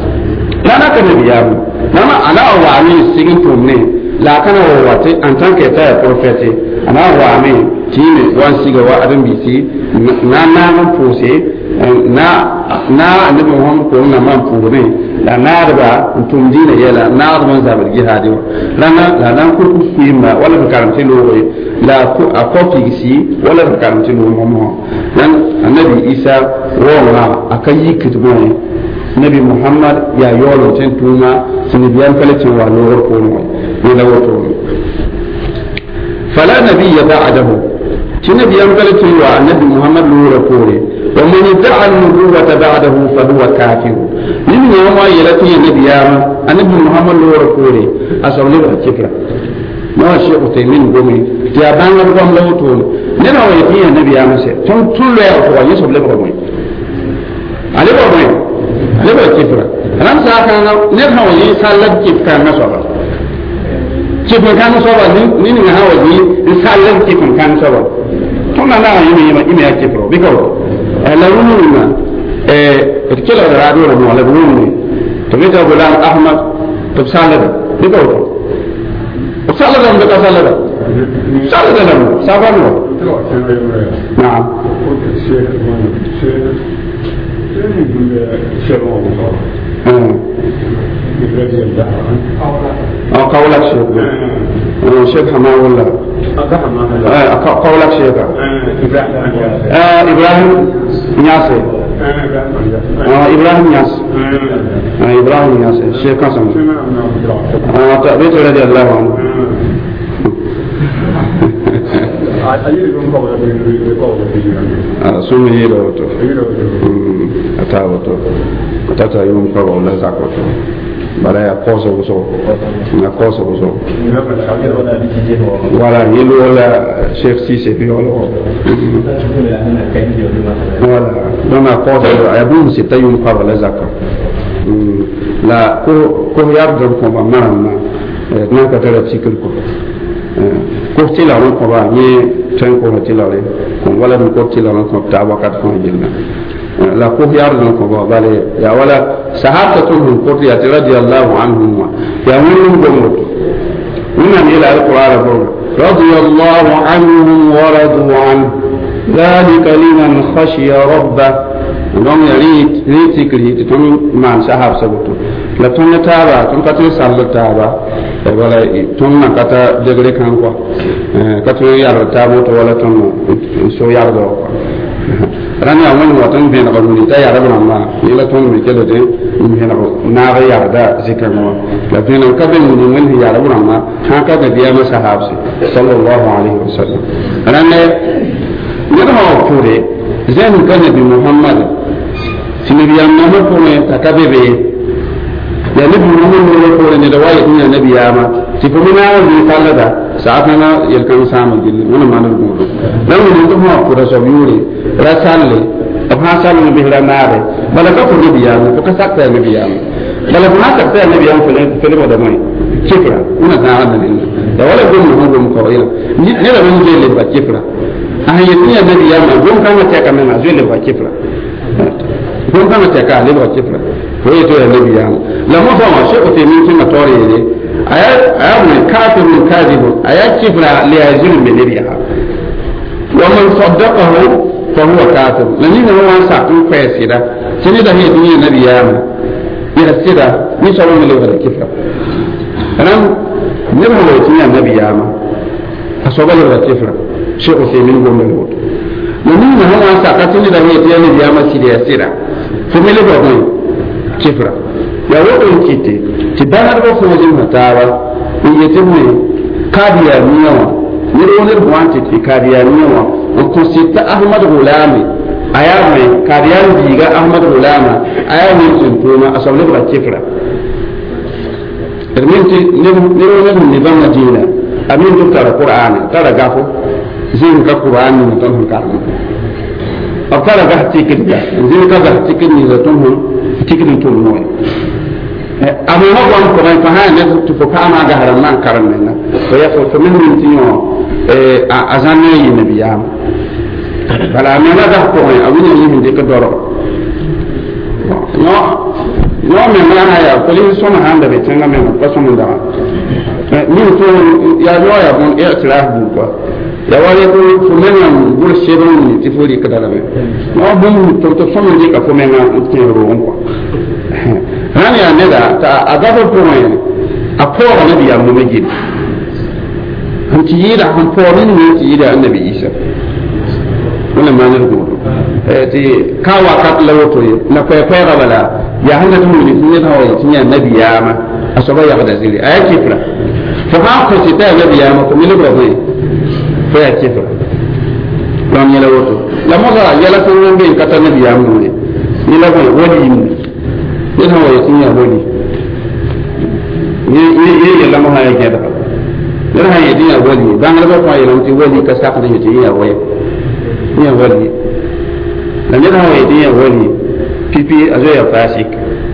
la ka nabi ya nama ala wa ni sigin tun ne la kana wa wate en tant que ta prophète ana wa mi tine wan siga wa adam bisi na man pose na annabi muhammad ko na man pore la narba tum dina yala nar man zabar jihadi la nan ku fima wala ka karanti lo la ku akofi si wala ka karanti lo mo nan annabi isa wa akayi kitbo nabi muhammad ya yolo ten tuma sini biyan kala tin wa lo ko mo ne la wato fala nabiyya ba'dahu nabi yan kala tin wa nabi muhammad lo ko ne wa man yad'a an-nubuwwata ba'dahu fa huwa kafir min yawma yalati nabi ya annabi muhammad lo ko ne asawli ba kifra ma shi ko tay min gomi ya banga gom lo to ne na wa yi nabi ya mase tun lo ya ko yi so le ko mo ale ba mo ale ba kifra ran sa kana ne ha wa yi sallat kifra na so ba kifra kan so ba ni ha wa yi sallat kifra kan so ba tun na yi ya kifra bi ko la rununa kila da rado da wala rununi to bi da gulam ahmad to salada bi ko salada bi ka salada sabano na'am قولك شيخ حماه الله قولك شيخ إبراهيم نياسي إبراهيم نياس إبراهيم نياس شيخ قاسم تأبيت رضي الله عنه sun yi da wato a ta wato ta ta yi mun kawo na zakwato bara ya kosa wuso na kosa wuso wala yi lola chef sise bi wala wala don na kosa a yabu mu sita yi mun kawo na zakwato la ko yarda ko ba marama na ka tara cikin ko tila ko ba ni tan ko tila le ko wala ko tila ko ta wakat ko jinna la ko yarda ko ba bale ya wala sahabatun ko ya radiyallahu anhum ya mun gongo ina ni la alquran ko radiyallahu anhum wa radu an ذلك لمن خشي ربه don ya ri tikri tun man sahab sabutu la tun taba tun katun sallu taba wala tun na kata degre kan ko katun yaro tabo to wala tun so yaro do rani amon watan be na ko ta yaro na ma ila tun mi kelo de mi hena ko na ga yaro da zikr mo la bin ka be mun mun yaro na ma ha ka ga biya ma sahab sallallahu alaihi wasallam rani ne ha pure zan kan nabi muhammad sinibiyam nama pone takabebe ya nabi muhammad ne pone ne da waye dunya nabi yama ti ko mina wa bi kallada sa'atana yelkan sama gilli wannan ma nan ko dan mun to ma ko da so yuri rasalle abha sallu nabi ranare bala ka ko nabi yama ko ka sakta nabi yama bala ko haka ta nabi yama fele da mai kifra una ta hada ne da wala gun mun gun ko ila ni ne da mun je le ba kifra ahayetiya nabi yama gun kan ta kamena zele ba kifra gun kan ta ka le ba kifra ko to ya nabi yama la mo fa ma she ko te min kin tori ne aya mun kafir mun kadibun aya kifra li yazil min nabi ha wa man saddaqahu fa huwa kafir lani ne wa sa kun fa sida sini da he dunya nabi yama ya sida ni so mun le ba kifra ran ne mo le dunya nabi yama asoba le ba kifra she ko te min gon le nani na hawa sa ka tuni da he dunya nabi yama sida ya sida fumele ba ko kifra ya wodo kite ti banar ko ko jin matawa in yete mu kadiya miyawa ni woni wanti ti kadiya miyawa ko sita ahmad gulami aya mai kadiyan diga ahmad gulama aya ne tuntuma asawle ba kifra erminti ne woni ni ban madina amin to tara qur'ani tara gafo zin ka qur'ani mutan ka akara ga tikin da zin ka ga tikin ni da tun tikin tun moy amma ma gon ko fa ha ne to ko kama ga haram man karan men to ya ko min min tinyo azanne yi nabiyam bala me na da ko ay awini yi min de ka doro no me na ya ko li so ma handa be tanga me ko so mun da ni to ya yo ya bon i'tiraf bu ko ya wale ko fumena bul shedon ni tifuri kadala me no bon to so mun de ka fumena utin ro ko rani ya ne da ta agaba ko mai akora nabi ya mu majid an ci yi da han forin ne ci yi da annabi isa wannan ma ne ko ti kawa ka lawoto na fa fa wala ya hanga tun ne tun ne hawaye tun ya nabi ya ma asaba ya da zili aya kifra fa ha ko ci ta nabi ya ma ko mi lebra ne fa ya kifra lam ya lawoto la mo ga ya la tun ne ka ta nabi ya mu ne ni la ko wali ni ne hawaye tun ya wali ni ya la mo ha ya ke da yana hanyar dinya wali dan ga ba ya lamti wali ka saka da yake ya waye ya wali dan yana hanyar dinya wali pipi azo ya fasik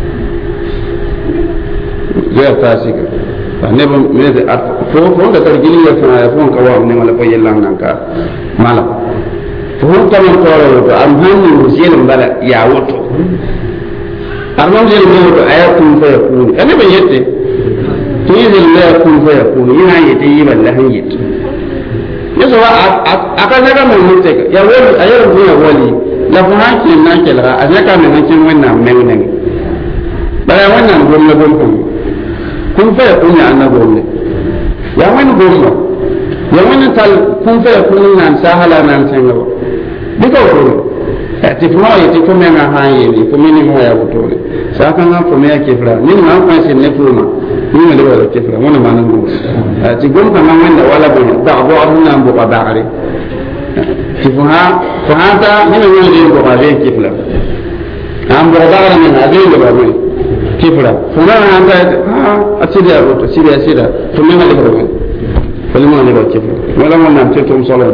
ya fasik ne ba me da ko da targili ya fa ya fon kawa ne mala fa yallan nan ka mala ko ta man ko to am hanni musilin bala ya wato arman jeli ne to ayatun fa yakun ane ban yatte تيزل لا يكون فيكون ينهي يتيب الله يت يسوى أكذا من منتك يا ولي أيام فيها ولي لا فهمت الناس لها أذاك من هناك وين منن بلا وين نقول لكم كن فيكون أنا بقول يا وين قوم يا وين تال كن فيكون نان سهلا نان سنجوا بيكون تفهم يتفهم ما هاي يفهمني ما يبغى سأكون فمي كيفلا من ما فايس نفهمه من اللي ولا كيفلا وانا ما نقول تقول كمان من ولا بين بعضنا بقى بعري تفهم فهذا من اللي بقى بين كيفلا هم بقى من هذه اللي بقى بين كيفلا فما هذا أسيدا أسيدا فما اللي بقى بين فلما اللي بقى كيفلا ولا من نمتلتهم صلاة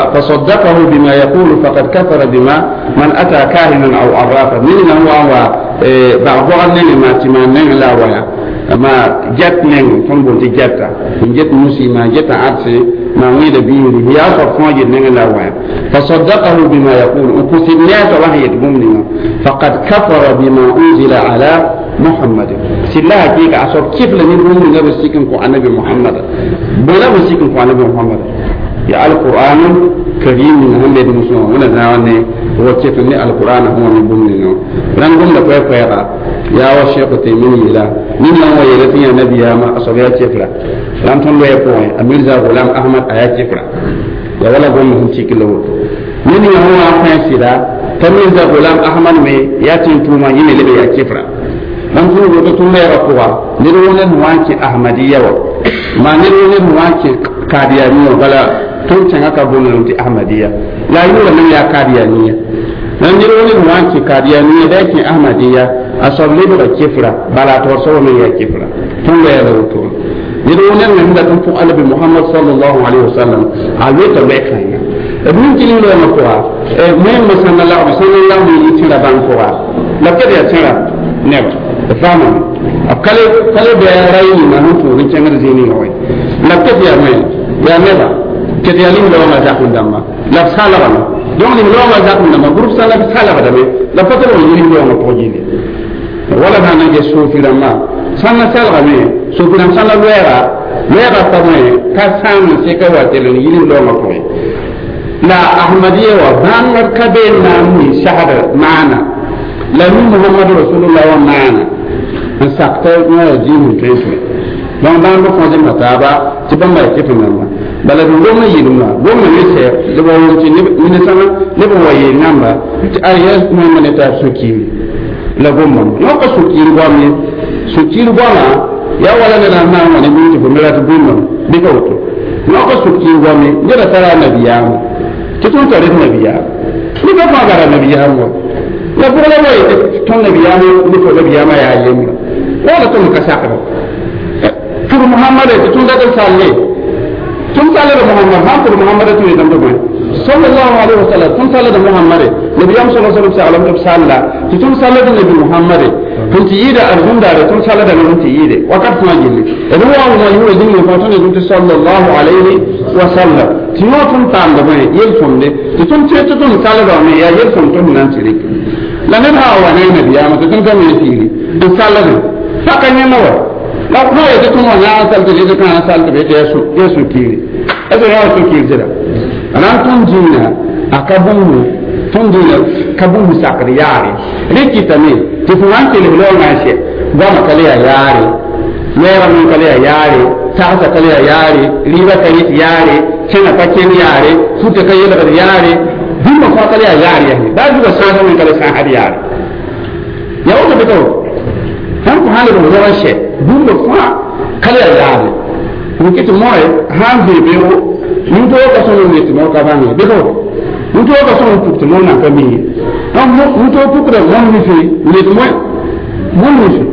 فصدقه بما يقول فقد كفر بما من أتى كاهنا أو عرافا من هو ba bogan ne ma ti ma ne la waya ma jet ne fon bo ti jetta jet musima jetta arse ma ngi da biiri ya ko fon je ne la waya fa saddaqahu bima yaqulu ukusibniyat wahiyat mumnina faqad kafara bima unzila ala محمد سلا حقيقة أصاب كيف لم يكن من نبي سيكون كو النبي محمد بلا بسيكون كو النبي محمد يا القرآن كريم من محمد مسلم ولا زاني هو كيف من القرآن هو من بمنه لان قم لك ويقرا يا وشيخ تيمين لا من هو يلتي النبي ما أصاب يا كيف لا لان تون ويقوي أميرزا غلام أحمد آيات كيف لا يا ولا قم هم تيكلو من هو أحمد سيدا تميرزا غلام أحمد مي ياتين توما يني لبي يا كيف لا man tun go tun mai rakuwa ni wona nuwanki ahmadiyya wa ma ni wona nuwanki kadiyani wa bala tun can aka bono ti ahmadiyya la yi wannan ya kadiyani nan ni wona nuwanki kadiyani da ke ahmadiyya asalle da kifra bala to so ne ya kifra tun da ya rawato ni wona nan da tun annabi muhammad sallallahu alaihi wasallam alwata bai kanya ibn kilin da makwa mai masallallahu alaihi wasallam yi tira ban kowa la kada ya tira ne فاهم كله بيراي ما هو تو ريتشن رزيني هوي لا تبيا مين يا نبا كديالي لو ما جاكم دما لا سالبا دون لو ما جاكم دما غروب سالب سالبا دما لا فتر يلي لو ما توجيني ولا انا نجي سوفي لما سنة سالبا مين سوفي لما سالبا ويرا تمام كاسام سيكا واتلون يلي لو ما توي لا احمديه وبان كبير نامي شهر معنا لا محمد رسول الله ومعنا ان ساكتا ما يجيب كيف دون دان بو كونجي متابا تبا ما يكفي نما بل دو ما يدما دو ما يسه دو وونتي من سما لبو وي نمبا ايس من من تا سوكي لا بوم نو كو سوكي غوامي سوكي غواما يا ولا نا ما ما ني بيتي بو ملاتو بوم بيكوتو نو كو سوكي غوامي جرا ترى نبيام تتون ترى نبيام ni ba ma gara nabiyam la ko la way ton nabiyam ni ko nabiyam ya yemi wala ton ka sakro pour muhammad tun da salle tun salle muhammad ha pour muhammad tu idam do sallallahu alaihi wasallam tun salle muhammad nabiyam sallallahu alaihi wasallam salla tun salle nabi muhammad tun ti yida arhunda tun salle da mun ti yide wakat ma jilli edo wa ma yuro dinni fa tun tun sallallahu alaihi wasallam tino tun tanda mai yel fonde tun ce tun salle da mai ya yel fon tun nan tiri la ne ha wa ne nabiyam tun ga mai tiri tun salle da saka ne nawa la ko ya tun wa na sal da kan sal da yesu kiri edo ya su kiri jira ran tun jinna akabunu tun jinna kabunu sakri yare rikitame tufuwanke le lo na she goma kale ya yare mera mun kale ya yare sa'ata kale ya yare riba kale yare cina pakken yare futa kale ya yare duma ko kale ya yare ne da duba sa mun kale sa har yare ya wata bito han ko halu mo zama she duma ko kale ya yare mun kitu moy han be be mun to ka so mun ne mo ka ba ne bito mun to ka so mun to mo na ka mi mun to ku da mon mi fi ne mo mon mi fi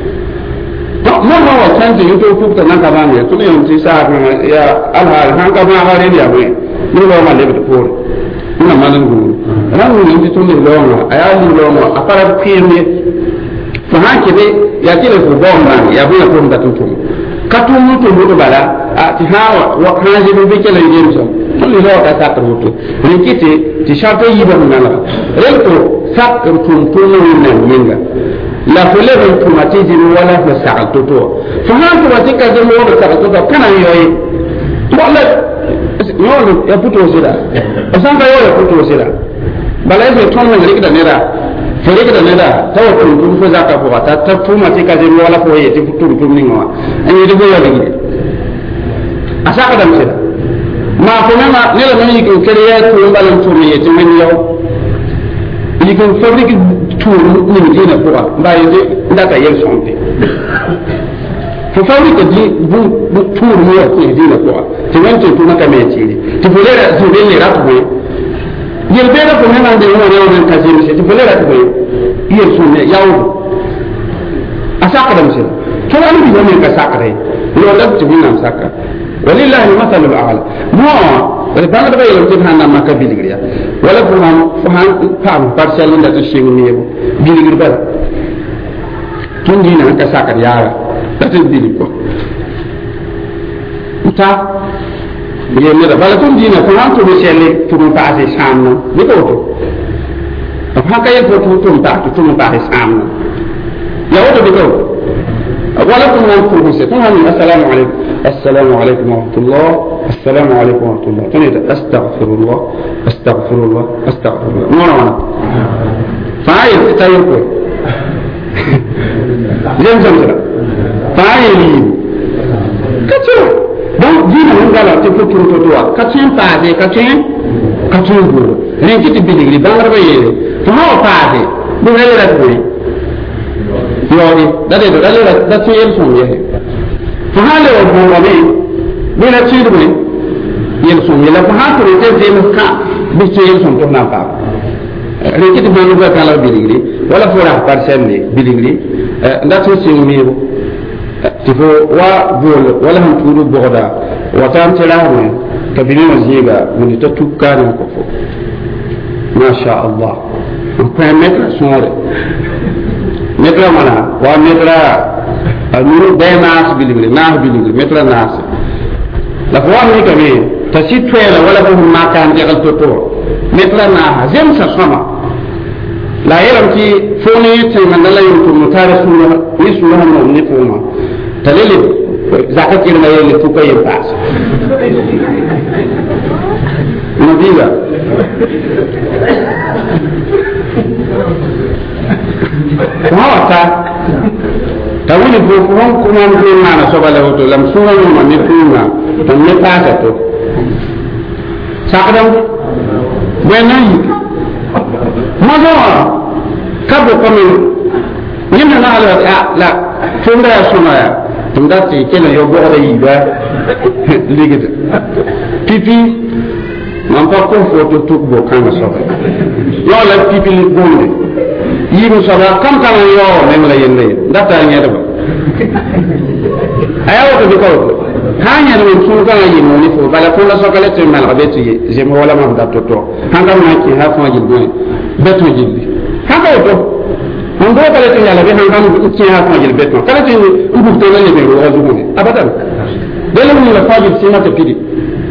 to mo ma wa tanti yuto ku ta nan ka ba ne to ne mun ti sa ya alhal han ka ba ha re ya me ni lo ma le to ko ina ma nan gu ran ni ti to ne lo ma aya ni lo ma apara ki ne fa ha ke be ya ti le ko bo ma ya bu ya ko nda to katu mutu mutu bala ati hawa wa kaji be ke le yem so mun lo ka sa ta mutu rikiti ti shato yiba nana reko sak tum tum na yenga la fele be tumatizi wala fa sa'altu to fa ha tumatika je mo da sa'altu to kana yoyi wala yono ya puto sira asanga yo ya puto sira bala be ton na rikida nera fere da neda tawa tum ko zaka ko ta tumatika je wala ko yeti tum ni ngwa ani de go ya de asaka da msira ma ko na ne la mani ko kare ya to balan to ne yeti men yow ni ko fabrique to ni ni na ko ba yede ndaka yel sonte fo fabrique di bu to ni ya ko yedi na ko te men to na ka me ti ti bolera to ne ra to yel bera ko na de wona wona ka ji ti bolera to yel sunne yawo asaka da msira to ani bi ne ka sakare lo da ti bin am saka ولله المثل الاعلى مو بعد بقى يلو تفهم ما كبيريا ولا فهم بارسل عند الشيء نيبو بيلغير بلا tun dina ka sakar yara ta tin dini ko ta ye ne da bala tun dina ko han to be sele tun ta ase samno ni ko to ha ka ye to tun ta tun ta ase samno ya wato bi ko wala kun nan ko se tun han assalamu alaikum wa rahmatullah assalamu alaikum wa rahmatullah tun ta astaghfirullah no fa'il ta yi ko zan zara fa'ili kace don dina mun gala te ko turu to wa kace paade kace go ne kiti bidigri bangar baye to ha paade bu hele la ko yoni da te yel son ye to ha le o bo ne be la tiru ne yel son ye la ko ha ko te mu ka bi te yel son to na pa rekiti banu ba kala bidigri wala fora parcelle bidigri ndato singmiru tifo wa bol wala han turu boda watan tilamu kabini waziga mun ta tukana ko fo ma sha Allah ko metra sonore metra mana wa metra aluru baynas bidigri metra nas la ko ni kame ta sitwela wala ko ma kan jagal to metra na zem sa sama la yaram ki foni tay man la yum to mutare sunna ni sunna mo ni foma talele zakat ki na yele fu kay pass nabiga wata tawuni fu hon kuma ni na so bala hoto lam sunna mo ni fuma to ni passa to sakadam wenayi mazo kabo kome nyina na ala la tunda ya suna ya tunda ti kena yo bo da yiba ligita pipi man pa ko foto to bo kan so yo la pipi ni bonde yi mu so kam kan yo ne mala yende ndata nya da ba ayaw to ko hanya ni tun kan yi mo ni fo bala ko la so kala te mal abeti je mo wala ma da to hanga ma ki ha fo ji boy beto jilli hanga to on do kala te yalla be hanga mu ki ha fo ji beto kala te ngu to la be ro azu ni abadan dele mu la fajil sima te pidi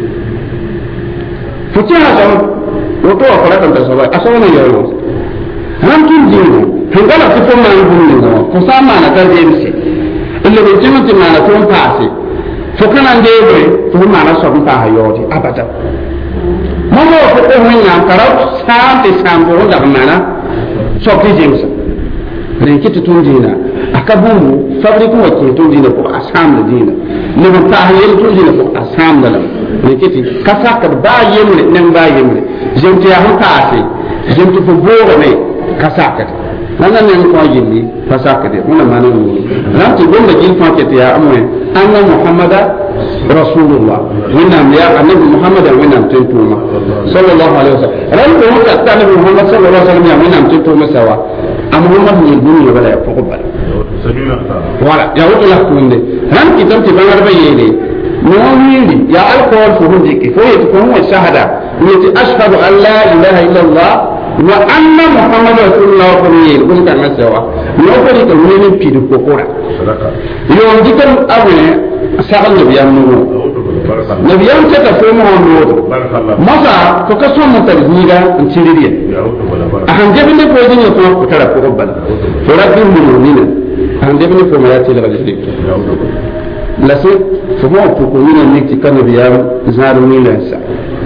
futi ha so o to ko la kan ta so ba aso na yo ram kin jingo hanga la ti fo ma ngu ni no ko sama na ta je mi ille be jimu ti ma na ko paase fokana ndebe fo mana so mpa hayoti abada momo ko ko hanya karab saante sambo da mana so ki jimsa ne kitu tundina akabumu fabriku wa ki tundina ko asam da dina ne ba ta hayel tundina ko asam da ne kiti kasa ka ba yemne nan ba yemne jemti ya han paase jemti fo boro ne kasa ka nana ne ko yindi fasaka de ona manan ni ranti gonda jin fa ke ya amma anna muhammada rasulullah winam ya annabi muhammada winam tentuma sallallahu alaihi wasallam ran ko ta annabi muhammad sallallahu alaihi wasallam ya winam tentuma sawa am muhammad ni duniya wala ya faqbal wala ya wala kunde ran ki tamti bangar bayede mu'mini ya alqawl fu hundi ki fo yati ko huwa shahada yati ashhadu an la ilaha illa allah wa anna muhammad rasulullah ko ni kun kan sawa no ko ni ko ni pidu ko kora yo ndikam awne sagal nabiyam no nabiyam ta ta fo mo no masa to ka so mo tarbiga ntiriye ahan jebinde ko dinyo ko tara ko bal to rabbi mu'minin ahan jebinde ko ma yati la gadi la se fo mo ko ni ni ti kan nabiyam zaru ni la sa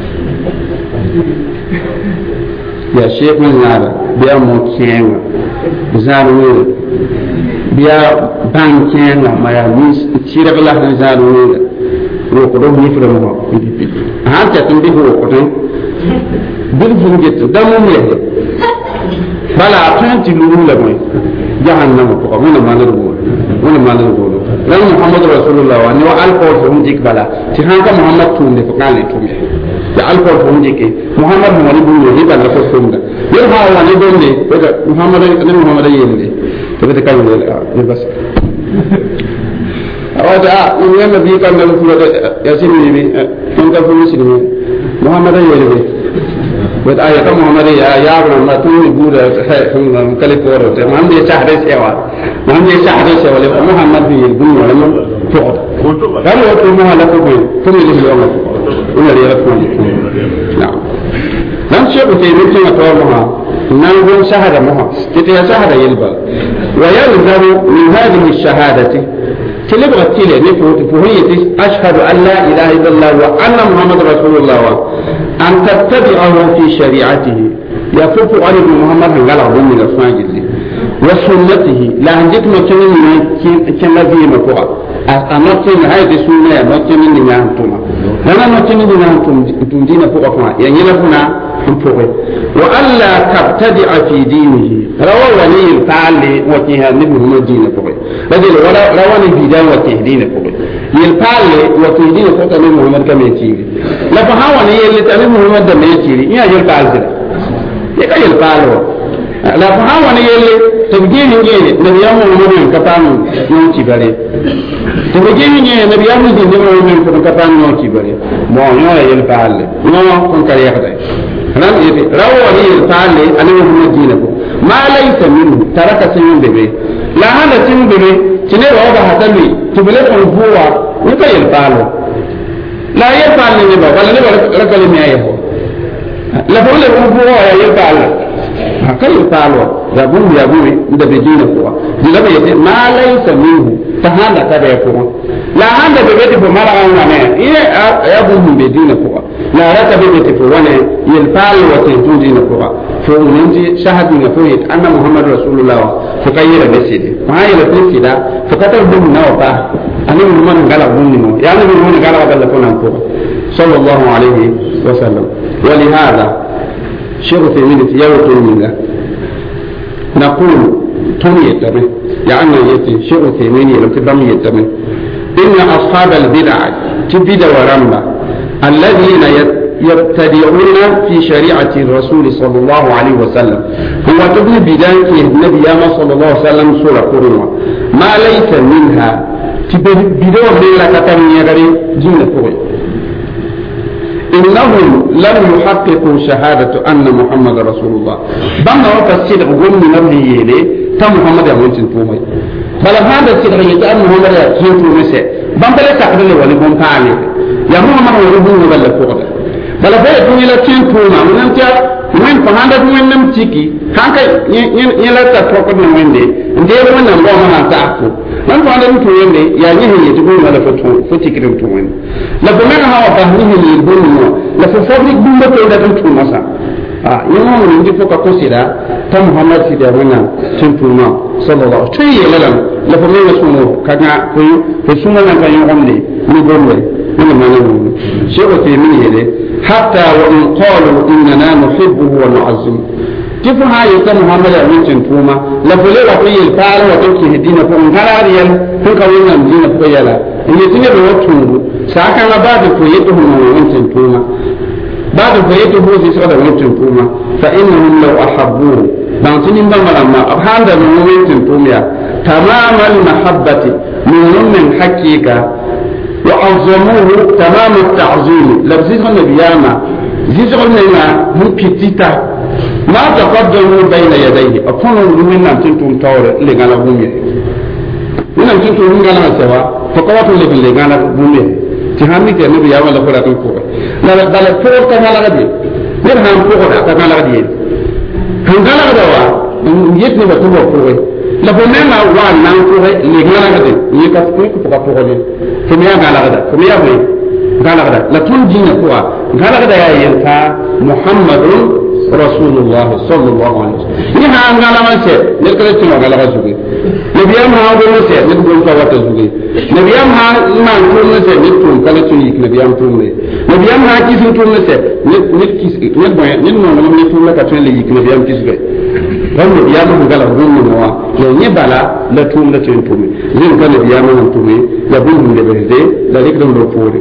ya sheikh nara biya mo kienga zaru biya ban kienga maya mis tira bala zaru ro ko do ni fere mo bibi ha ta tumbi ho ko tan bil funget da mo me bala tanti lulu la moy jahannam ko mo na manar go ran muhammad rasulullah wa ni wa alqawl hum dik bala ti hanka muhammad tunde ko kale tumbe ya alqawl hum dik muhammad mo ni bu ni bala ko tumda yo ha wa ni donde ko muhammad yende to be kan ni bas awada ni yalla bi kan na fu ya sini ni on ka fu muslim muhammad yende wad ayata muhammad ya ma tun buda kale poro te man de sahre sewa le muhammad bi bu wala mo to kan wo to mo ala ko be to ni le yo ina le ya ko na dan ce ko te ni to to mo nan gon shahada mo te ya shahada yelba wa yalzamu min hadhihi ash-shahadati تلبغى تيلي نفوهية أشهد أن لا إله إلا الله وأن محمد رسول الله أن تتبعه في شريعته يفوق عليه محمد قال أظن من الفاجر وسنته لا عندك مكان كما في مكوى أنطن هذه السنة نطن من نعمتم لنا نطن من نعمتم دين فوقها يعني لكنا فوقه وألا تبتدع في دينه روى ولي الفعل وكيها نبه دين فوقه رجل روى البداية وكيه دين فوقه يلفعل وكيه دين فوقه من محمد كما يتيري لفهاوني يلي تنبه محمد كما يتيري إياه يلفعل زي يكا يلفعل la fa hawa ne yelle to gini ngene nabi yamu mo ka tanu no ci bare to gini ngene nabi yamu di ne mo ko ka tanu no ci bare mo no yel paale no kon kare yakata ram yete rawo ni yel paale ani mo dina ko ma laysa minhu taraka sin bebe la hada sin bebe tine wa ba hatami to bele ko buwa ni ka yel paalo la yel paale ne ba wala ne ba rakale mi ayo la fa le ko buwa ya yel paale kai falwa da bun ya buri da bai dina kuwa dila bai yace ma laysa minhu ta handa ta da kuwa la handa da bai tafi mara an wane ya bun bai dina kuwa la rata bai tafi wane yil falwa ta tun dina kuwa to mun ji shahadu na koyi anna muhammadu rasulullah fa kayyara basidi fa hayya fi da fa katar bun nawa fa annabi mun gala bun no ya nabi mun gala gala ko nan ko sallallahu alaihi wasallam ولهذا شرط من تياوت منها نقول تنية تمه يعني يتي شرط من يلتبمية تمه إن أصحاب البدع تبدأ ورمى الذين يبتدعون في شريعة الرسول صلى الله عليه وسلم هو تبني بداية النبي صلى الله عليه وسلم سورة قرآن ما ليس منها تبدأ من لك تنية دين قرآن إنهم لم يحققوا شهادة أن محمد رسول الله بما وقت الصدق قل من نبيه لي تم محمد يموتن تومي بل هذا الصدق يتأم محمد يموتن تومي بما بلا تقبل ولي بمتعني يا محمد ولبون وبلا فوقه بل فيه إلى تين توما من أنت من فهذا من نمتيكي هانك يلا تتوقع من وين دي من نمبر ما تعرفه من فهذا من توين دي يعني هي تقول ولا فتكرم توين لكن من هو فهمه للبنو لكن فابريك بمبا تودا توما سا يوم من يجي فوق كوسيدا تم محمد سيدا منا تنتوما صلى الله عليه وسلم لكن من يسمو كنا في سنة كان يوم لي نقول من ما نقول شيء من يده حتى وإن قالوا إننا نحبه ونعظمه كيف هاي يتم محمد أمين تنتوما لفلي وقي الفعل وتوكي الدين فهم هلا ريال فوق وين الدين فيلا إن يتني بوتهم ساكن بعد فيتهم وين تنتوما بعد فيته في سورة وين تنتوما فإنهم لو أحبوه بانتين بمرما أبهان ده وين تنتوما تمام المحبة من حقيقة وعظموه تمام التعظيم لبزيزغ النبياما زيزغ النبياما هم كتيتا ما تقدموا بين يديه أكونوا من نمتنتم تور لغانا بومي من نمتنتم من غانا سوا فقواتوا لغانا بومي تهامي كنبي ياما لفرا تنكوه لا بل فور كما لغدي نرهم فور كما لغدي كنغانا غدوا يتني وطوه فوه لفنما وان نانكوه لغانا غدي يكتنك فقا فوه لي كميا غانا غدا كميا بوي غانا غدا لتون دينا كوا غانا غدا يا ينتا محمد رسول الله صلى الله عليه وسلم نها غانا ما سي نكرت ما غالا زوغي نبيام ها غو سي نكون فوات زوغي نبيام ها ما كون سي نكون كلا تيك نبيام تومي نبيام ها كيس توم سي نك كيس نك باي نك نو نم نك توم لا تين لي نبيام كيس غي رب نبيام غالا غو نوا ني بالا لا توم لا تين تومي زين كان نبيام ها تومي يا بون دبرده لا ليكدم لو فوري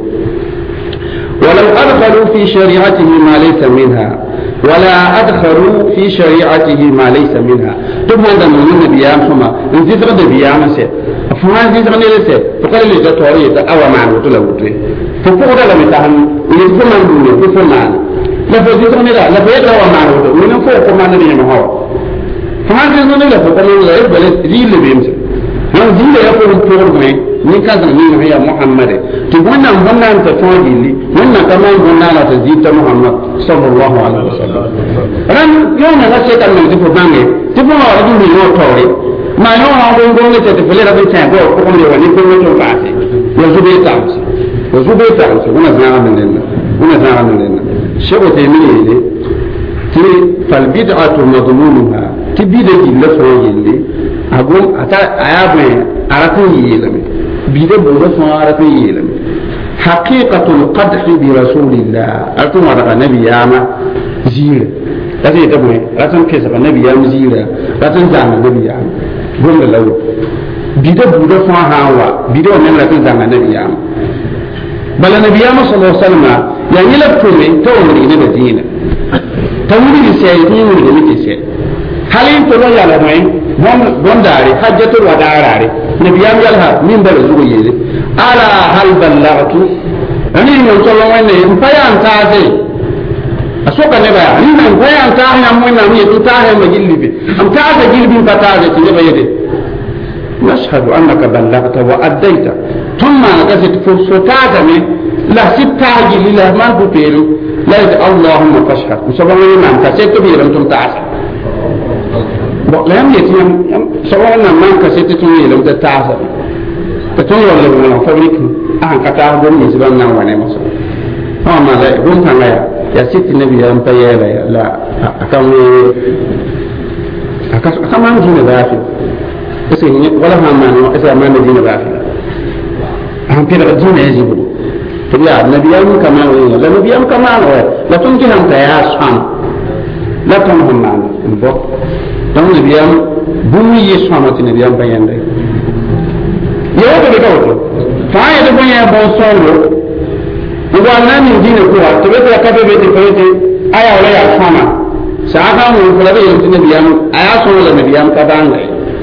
ولو أدخلوا في شريعته ما ليس منها ولا أدخلوا في شريعته ما ليس منها ثم هذا من النبيام ثم نزيد النبيام سي فما نزيد النبيام فقال لي جتوري أو ما نقول له فقول له مثلا يفهم من دونه يفهم la fo di tone la fo ta wa ma ro ni fo ko ma ne ma ho fa de no la fo ko ne la bele ri le bim non di le ya ko ko me ni ka zan ni ya Muhammad to wannan ta to gili wannan kaman wannan la ta zita Muhammad sallallahu alaihi wasallam ran yo na sai kan ne ko bange to ko wa du ni yo tore ma yo ha go ne te fele ra be ta go ko ne wani ko ne to ka se yo zu be ta wannan zana min nan shego te mini ne ti fal bid'atu madmunuha ti bid'ati la so yille agum ata ayabe aratu yilame bid'a bo so aratu yilame haqiqatul qadh bi rasulillah atu wada nabi yama zira ati ta boy atan kesa nabi yama zira atan jama nabi yama gonda law bid'a bo so hawa bid'a ne la tan jama nabi yama bala nabi yama sallallahu alaihi wasallam ya yila kome tawri ne madina tawri ni sai ni wuri ne ke sai halin to ya la mai bondare hajjatul wadarare nabiyam yalha min bar zugo yele ala hal ballagtu ani non tolo wonne mpayan taase asoka ne ba ni non mpayan ta ha mo na mi to ta ha magillibi am taase gilbi pataase ti ne bayede nashhadu annaka ballagta wa addaita thumma nagasit fursata me la sitta gilila man bu pelu la allahumma fashhad musabana man taase to bi ram tum taase lam yatiyam sawana man ka sai tun yi lamta ta ta tun wala wala fabrik an ka ta gon ni siban nan wane masa amma la gon kan ya sitti nabi ya ampa ya la akan man jina ba fi sai ni wala man sai man jina ba fi an fi da jina ya jibu to ya nabi ya mun kama wa la nabi ya mun kama la tun kiran ta ya san la tun hamman bo donc nabiyam bumi yeswamati nabiyam bayande yewo to bekawo fa ya de bonya bon solo wa nani dine ko to be ka be be te aya wala ya fama saka mu ko la be yenti nabiyam aya so la nabiyam ka banga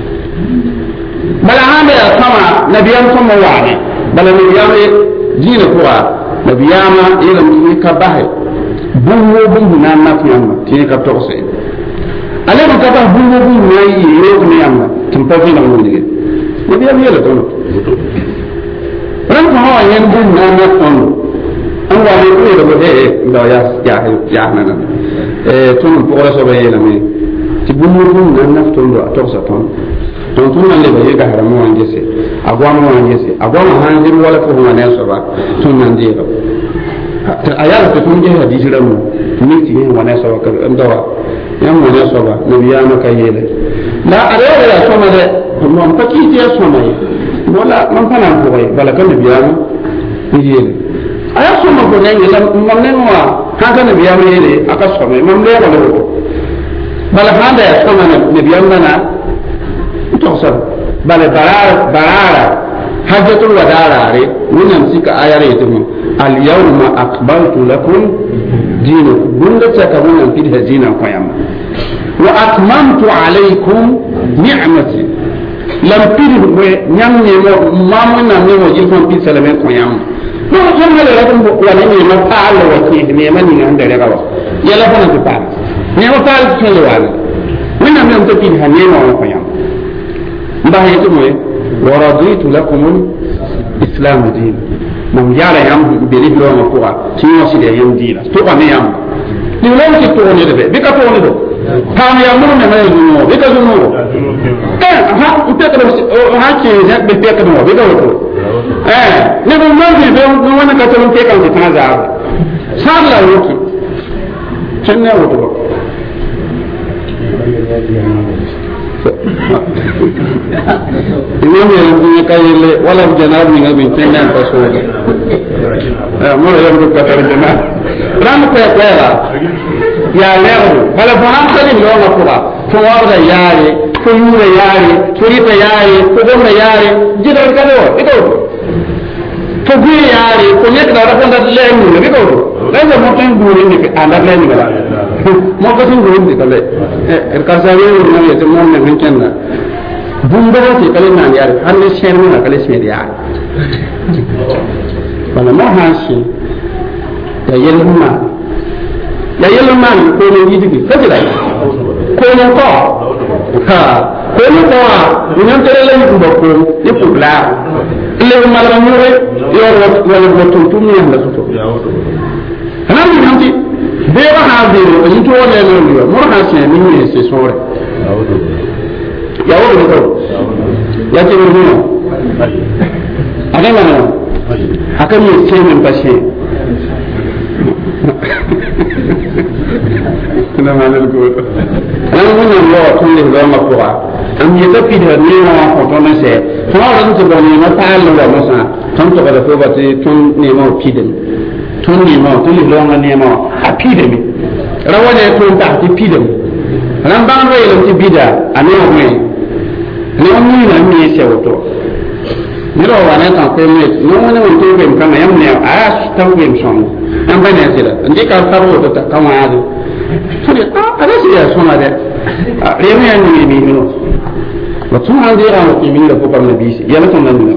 bala hande ya fama nabiyam so mo wani bala nabiyam dine ko nabiyam ila mu ka bahe bumu na na fiyama tini ka to se ale ko kaba bubu nayi yero ne amma tumpa fi na mun dige nabi am yela tono ran ko ha yen bu na na tono an wa ne ko do de do ya na tono ko ra so be yela me ti bubu na na tono to sa tono ton tun nan le be ga haramu an gese agwa mo han jir wala ko ma ne so ba tun nan de ko ayala to tun je hadisi ramu ni ti ne wana so ka ndawa yan wani soba nabiya maka yele la arewa ya soma de mon paki je soma yi wala man fana ko yi bala kan nabiya mu yele aya soma ko ne yele mon ne wa ha kan nabiya mu yele aka soma mon le wala ko bala handa ya soma nabiya na to so bala barara hajjatul wadarare wannan sika ayare to al yawma aqbaltu lakum dinakum bunda ta kabuna fi dina qayama wa atmamtu alaykum ni'mati lam piri we nyamne mo mamuna ne mo jilfon fi salame qayama no so ngale la ko wala ni ma taala wa ki ne mani ngande re gawa yala fana to pa ne mo taal tele wala minna me to fi hanne mo qayama mba yeto mo wa raditu lakum islam din mom yala yam beli bilo ma ko ti mo si de yam dina to ko ne yam ni lo ti to ne de be ka to ne do tam ya mo ne ma yuno be ka yuno ha ute ka ha ke ne be be ka no be ka to ne mo ma be be no wana ka to te ka ti taza sa la wuki cenne wuto imam ya rubunya kayele wala janab ni ngabi tenda pasoga mo ya rubu ka tarjuma ram ko ya ya leru wala bonam kali lo ma ko to wala yare ko yure yare ko rita yare ko donna yare jidal ka do ito to bi yare ko ne da ra ko da le mu ne ito le mo tan guri ni anda le ni gala mo ko tan guri ni kale ka sa ye ni ya mo ne kan kenna bumba ke kale na yar har ne shen na kale shi ya wala ma hashi da yelma ya yalla man ko no yidi ka jira ko no ko ha ko no ko ni nan tere la ni ko ni pula le mala mure yo wala ko tum ni la soto ana ni nanti be wa ha be ni to wala no mo ha se ni ni se sore ya wo ko ya ce ni ada mana akan ni se men pashe na manal ko an mun lo tun le lo ma ko am ye ta pide ni ma ko to na se to ran to ni ma ta lo ma sa ton to ga ko ba ti tun ni ma pide tun ni ma tun lo nga ni ma a pide mi rawane to ta ti pide ran ba ro ye ti bida ani o me ni o ni na mi se o to ni ro wa na ta ko me no mo na to be kan yam ne a ta be son an ba ne sira ndi ka taro to ta kama adu suri ala siya sona de remi an ni mi no ba tun an dira mo kimi da ko kam nabi si yalla ton nan no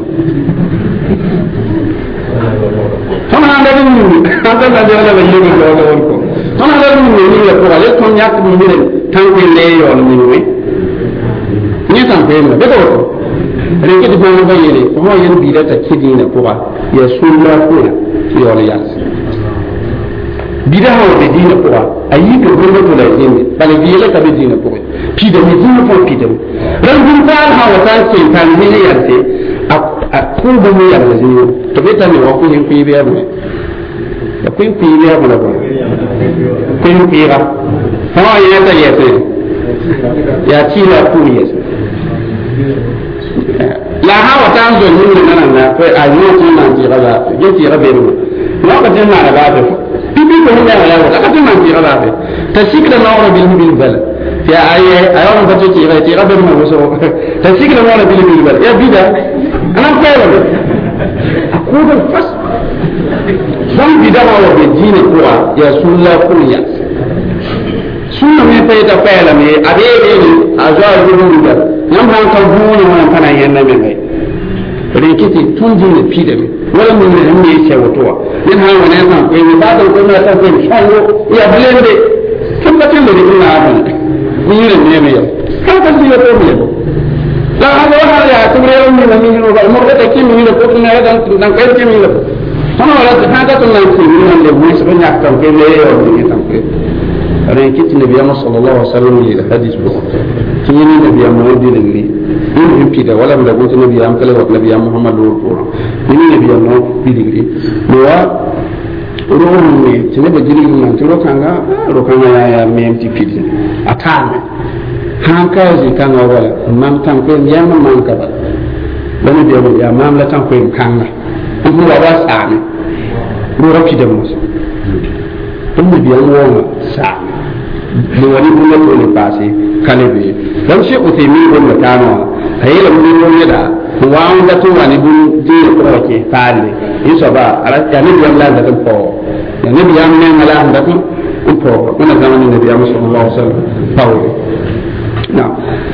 ton an da ni an da da la ba yego ko ton an da ni la ko ale ton yak ni ni tan ko le yo ni ni tan pe no be ko reke di bana ba yele ko ho yen bi da ta kidi na ko ya sunna ko ya yo ya bida hawa be dina ko ayi ko gondo to la yende bale biela ka be dina ko pi de mi dina ko pi de ran dum tal hawa ta ce tan ni ne yarte a ko ba mi ya la zini to be tan wa ko yin pi be ya me ko yin pi be ya la ko yin pi ra ha ya ta ya te ya ci la ku yes la hawa ta zo ni nan na ko a yo ti na ti ga la ye ti ga be no ka tin na ga ba bibi ko hanya ya wala ka tin man ti gaba be tasikla nawra bil bal ya ay ayon ka ti ga ti gaba mo so tasikla nawra bil bal ya bida ana ko wala akuda fas sam bida wa be dine ko ya sulla kunya sunna me pe ta pela me abe ni azwa bil bal nam han ka buuni mo kana yenna me me rikiti tunji ne pide me wala mun ne ne ce wato yin ha wani nan ko ne ba da ko na ta ko shawo ya blende kan ka tin da ina abun ni ne ne yau kan ka ji wato ne la ha ha ya tumre mun ne ni no ba mu da kimi ni ko tuna dan kai kimi ni sama wala ta ta tun nan kimi ni ne mu sai nya kan ke ne yau ni tan ke rikiti nabi sallallahu alaihi wasallam li hadis bu kini nabi Muhammad ni in pida wala mda go nabi am kala nabi Muhammad do ini nabi no bidigri do wa ro ni tine be jiri ni to ro kanga ya menti pidi atame han ka ji kanga wala mam tan ko yama man ka ba bani be ya mam la tan ko kanga ko wa wasame ro pida mo to nabi am wona sa ni wani mun ko ne passé kalebe dan shi utemi wanda kano ayela mun ne da wa da to wani dun di ko ke fale yiso ba ala ya ne biyan la da ko ya ne biyan ne mala da ko kuna zamanin nabi sallallahu alaihi wasallam pawo na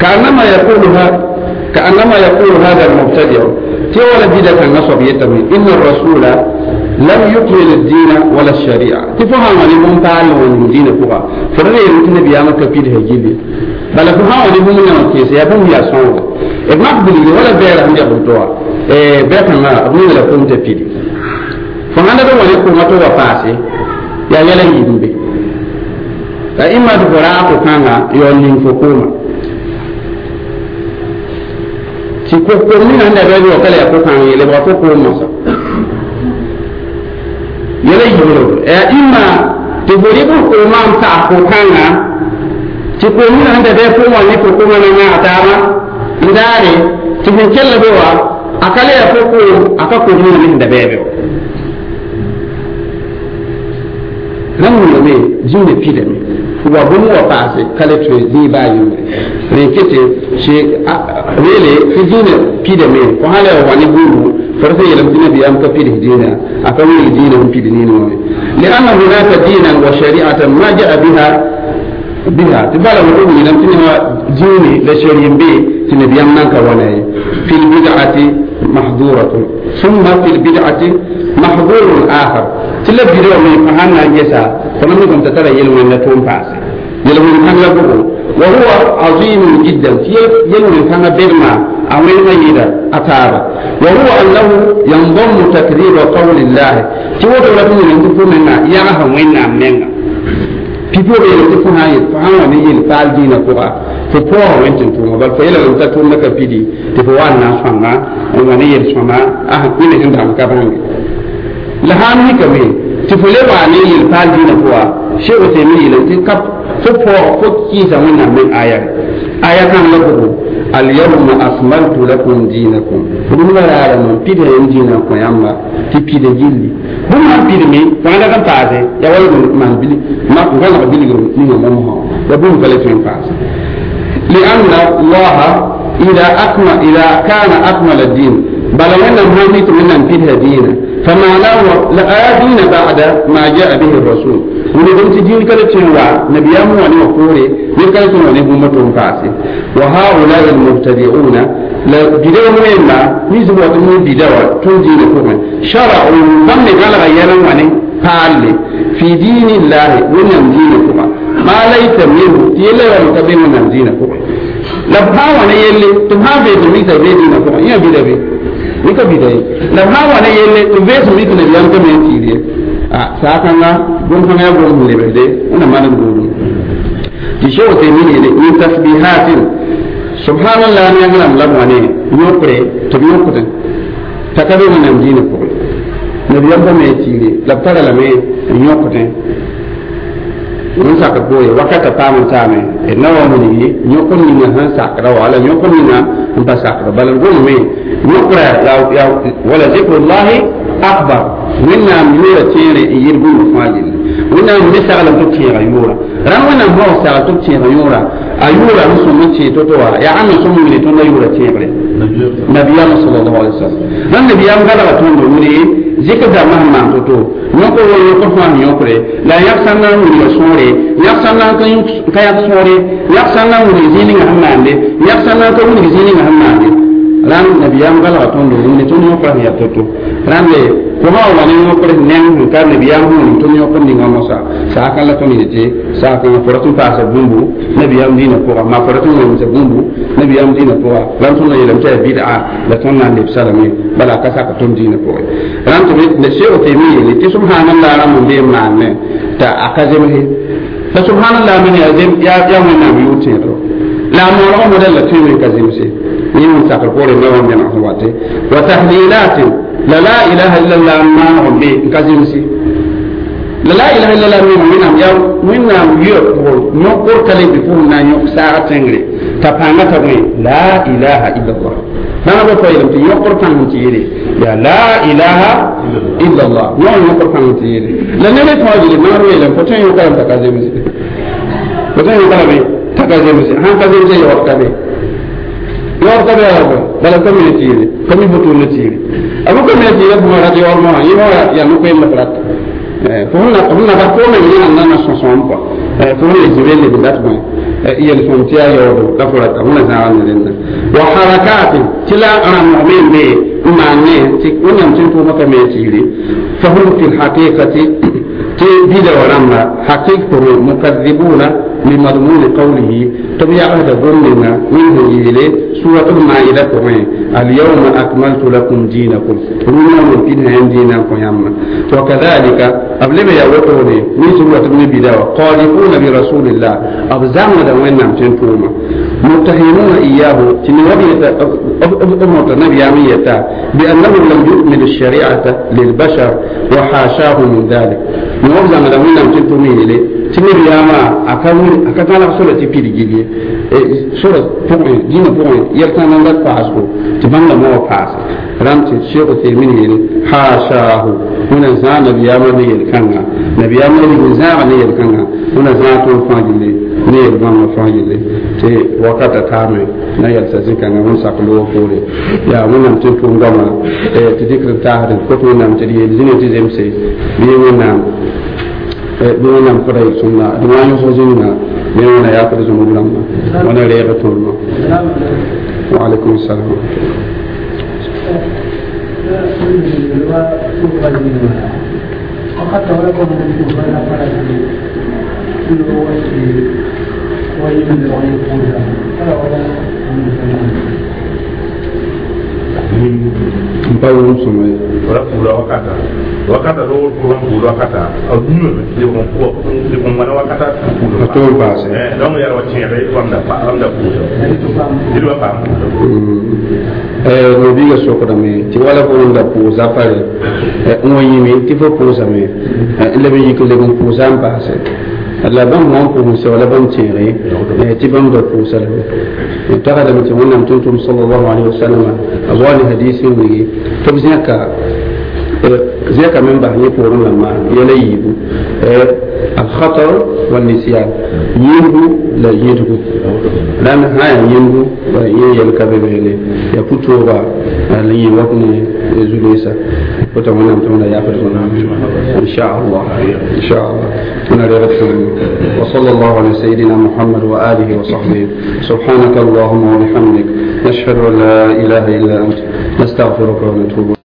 كأنما يقول هذا المبتدع تولى بدة النصب يتمي إن الرسول لم يكمل الدين ولا الشريعة تفهم لمن تعال من دين فوق فرأي يمكن بيامك كبير هجيبي بل فهم لمن يمكن يبون يسون ابن عبد ولا بير عندي أبو توا بيرنا أبني لكم تفيد فهذا هو يكون ما توا فاسي يا يلا يجيبي فإما تقرأ كان يولين فكوما si ko min handa be do kala ko kan yele ba ko mo sa yele yoro e imma to bori ko ma ta ko kanga si ko min handa be ko ma ni ko ma na atama ndare ti min kella be wa akale ya ko aka ko min handa be be nan mo me jinde pidemi wa bunu wa paase kale to zi ba yu rekete she rele fijine pide me ko hala wa ni buru farse yelam dina bi am ka pide dina aka wi dina um pide ni no li anna hunaka dinan wa shari'atan ma ja'a biha tibala wa dum yelam dina dini la shari'in bi tin bi am nan ka wana fil bid'ati mahduratun thumma fil bid'ati mahdurun akhar tilla bid'o me fa hanna yesa فنمكم تترى يلوين لتون باسي يلوين كان لبرو وهو عظيم جدا يلوين كان بيرما أوين غير أتابع وهو أنه ينضم تكرير قول الله تقول لكم أن تكوننا يعها وين عمنا people will take on it for how many years fall dina kuba for poor went into but for yela ta tun naka pidi te for wan na fanga on wani yel soma ni ne inda ka bangi la hani ka me te for le wani yel fall dina kuba she o te mi yel te kap for poor for ki za wona men aya kan la ko al yawma akmaltu lakum dinakum dum la ara mon pide en dina ko yamba ti pide gilli bum man pide mi wala kan paase ya wala man bili ma ko ngala bili ni mo mo ya bum fale fen paase li anna allah ila kana akmal ad-din bal wana muhammitu min an pide dina fama la adina ba'da ma jaa bihi ar-rasul wani dum ti din kala cewa nabiyamu wani wakore ni kala cewa wani bum to paase wa haula al-mubtadi'una la bidawa wema ni zuwa mu bidawa tun dina ko shara'u man ne gala yaran wani palle fi dinillahi wannan dina kuma ma laita min yele wa mutabi wannan dina kuma la bawa ne yelle to ha be to mi sai be dina kuma iya bidabe ni ka bidai la bawa ne yelle to be so mi to ne yan ko me tire sakanga gon fanga ya gon lebe de ona manan godu di shew te mi ne ni tasbihatin subhanallah ni ngam lamane nyopre to nyopre takabe nan dina ko nabi yamba me tire la tara la me nyopre mun saka boye wakata pamu tame e nawa mun yi nyopon ni han sakra wala nyopon ni na mba sakra balan gon me nyopra ya wala zikrullahi akbar minna mira tere yirbu fajil minna misala to tira yura ran wana mo sa to tira yura ayura musu mace to ya an so mun ne to na yura tere nabiyyu sallallahu alaihi wasallam dan nabiyyu gala to no wuri zikra da mahma to nyoko wo ko fa nyokre la yaksana mun yo sore yaksana kan kaya sore yaksana mun zini hamande yaksana ko mun zini hamande ran nabiyyu gala to no wuri to no fa ya to ran le ko ma wani no ko nen ka nabiyyu mun to no ko ni ngamosa sa kan la to ni je sa kan foratu pa sa bumbu nabiyyu dina ko ma foratu ni sa bumbu nabiyyu dina ko ran to no yelam ta bid'a la to na ne salami bala ka sa ka to dina ko ran to ne shew te mi ni ti subhanallah ran mun be manne ta akazemi ta subhanallah min ya mun na biyu te to la mo ro mo dalla te mi kazimse ni mun sa ko re no mon na wate wa tahlilat la ilaha illa allah ma rabbi kazimse la ilaha illa allah min na yo no ko kale bi fu na yo sa tengre ta panga ta la ilaha illa allah nana ba fay lam ti yokor tan ci yiri ya la ilaha illa allah no yokor tan ci yiri la ne fa ji na ro lam ko tan yokor ta kaze mi ko tan yokor be ta kaze mi han kaze mi yokor ka be bala ko mi ci yiri ko mi butu na ci yiri abu ko mi ci yiri mo radio mo yi mo ya no ko en la prat فهنا بقوم من أننا نصنصون فهنا يجري لي بدات ما هي الفونتيا يورو كفرت هنا زعلنا لنا وحركات كلا أنا مؤمن به ما نيت كنا نشوفه ما كميتيري فهم في الحقيقة تبيد ورمى حقيقة مكذبون لمضمون قوله تبيع هذا ظننا منه إليه سورة المائدة اليوم أكملت لكم دينكم رمنا من دينكم يما وكذلك أبلغ يا وطني من سورة النبي قالفون برسول الله أبزعنا دوينا تنفوما متهمون إياه تنوبي أمة النبي عمية بأنه لم يكمل الشريعة للبشر وحاشاه من ذلك نوبزعنا دوينا تنفوما إليه تنبي عما أكثر سورة تبيرجيلي سورة فوق دين فوق يرتنا لك فاسكو تبان ما فاس رمت الشيخ تيمين حاشاه هنا زان نبي عما نيل كنا نبي عما نيل نيل كنا هنا زان توفاجلي نيل ما فاجلي تي وقت تامي نيل سزكنا ونسقلو فوري يا من تنتم غما تذكر تاهر كتو نام تدي زين تزمسي بيونا بيونا فري سنة دمانو سوزينا بيونا يا فري زمولنا وانا ريغتولنا وعليكم السلام حتى ولكم من ولا فرق كل ويمن ويقول ولا mpawul sumay wala pula wakata do ko pula wakata au dum le ko mana wakata pula to passé donc ya wa tiere wanda pula dilu pa no biga sokota me ti wala ko nda puza pare on yimi ti fo puza me le bi ko le ko puza passé la bam mon ko se wala bam tiere ti bam do puza le tagada mi wonna tuntum sallallahu alaihi wasallam awali hadisi ni to زيك من بعد يقولون لما يليب الخطر والنسيان ينبو لا يدغو لأن هاي ينبو يلكبه له يفتوغا اللي وقني زليسا وتمنى تمنى يافرنا إن شاء الله إن شاء الله وصلى الله على سيدنا محمد وآله وصحبه سبحانك اللهم وبحمدك نشهد أن لا إله إلا أنت نستغفرك ونتوب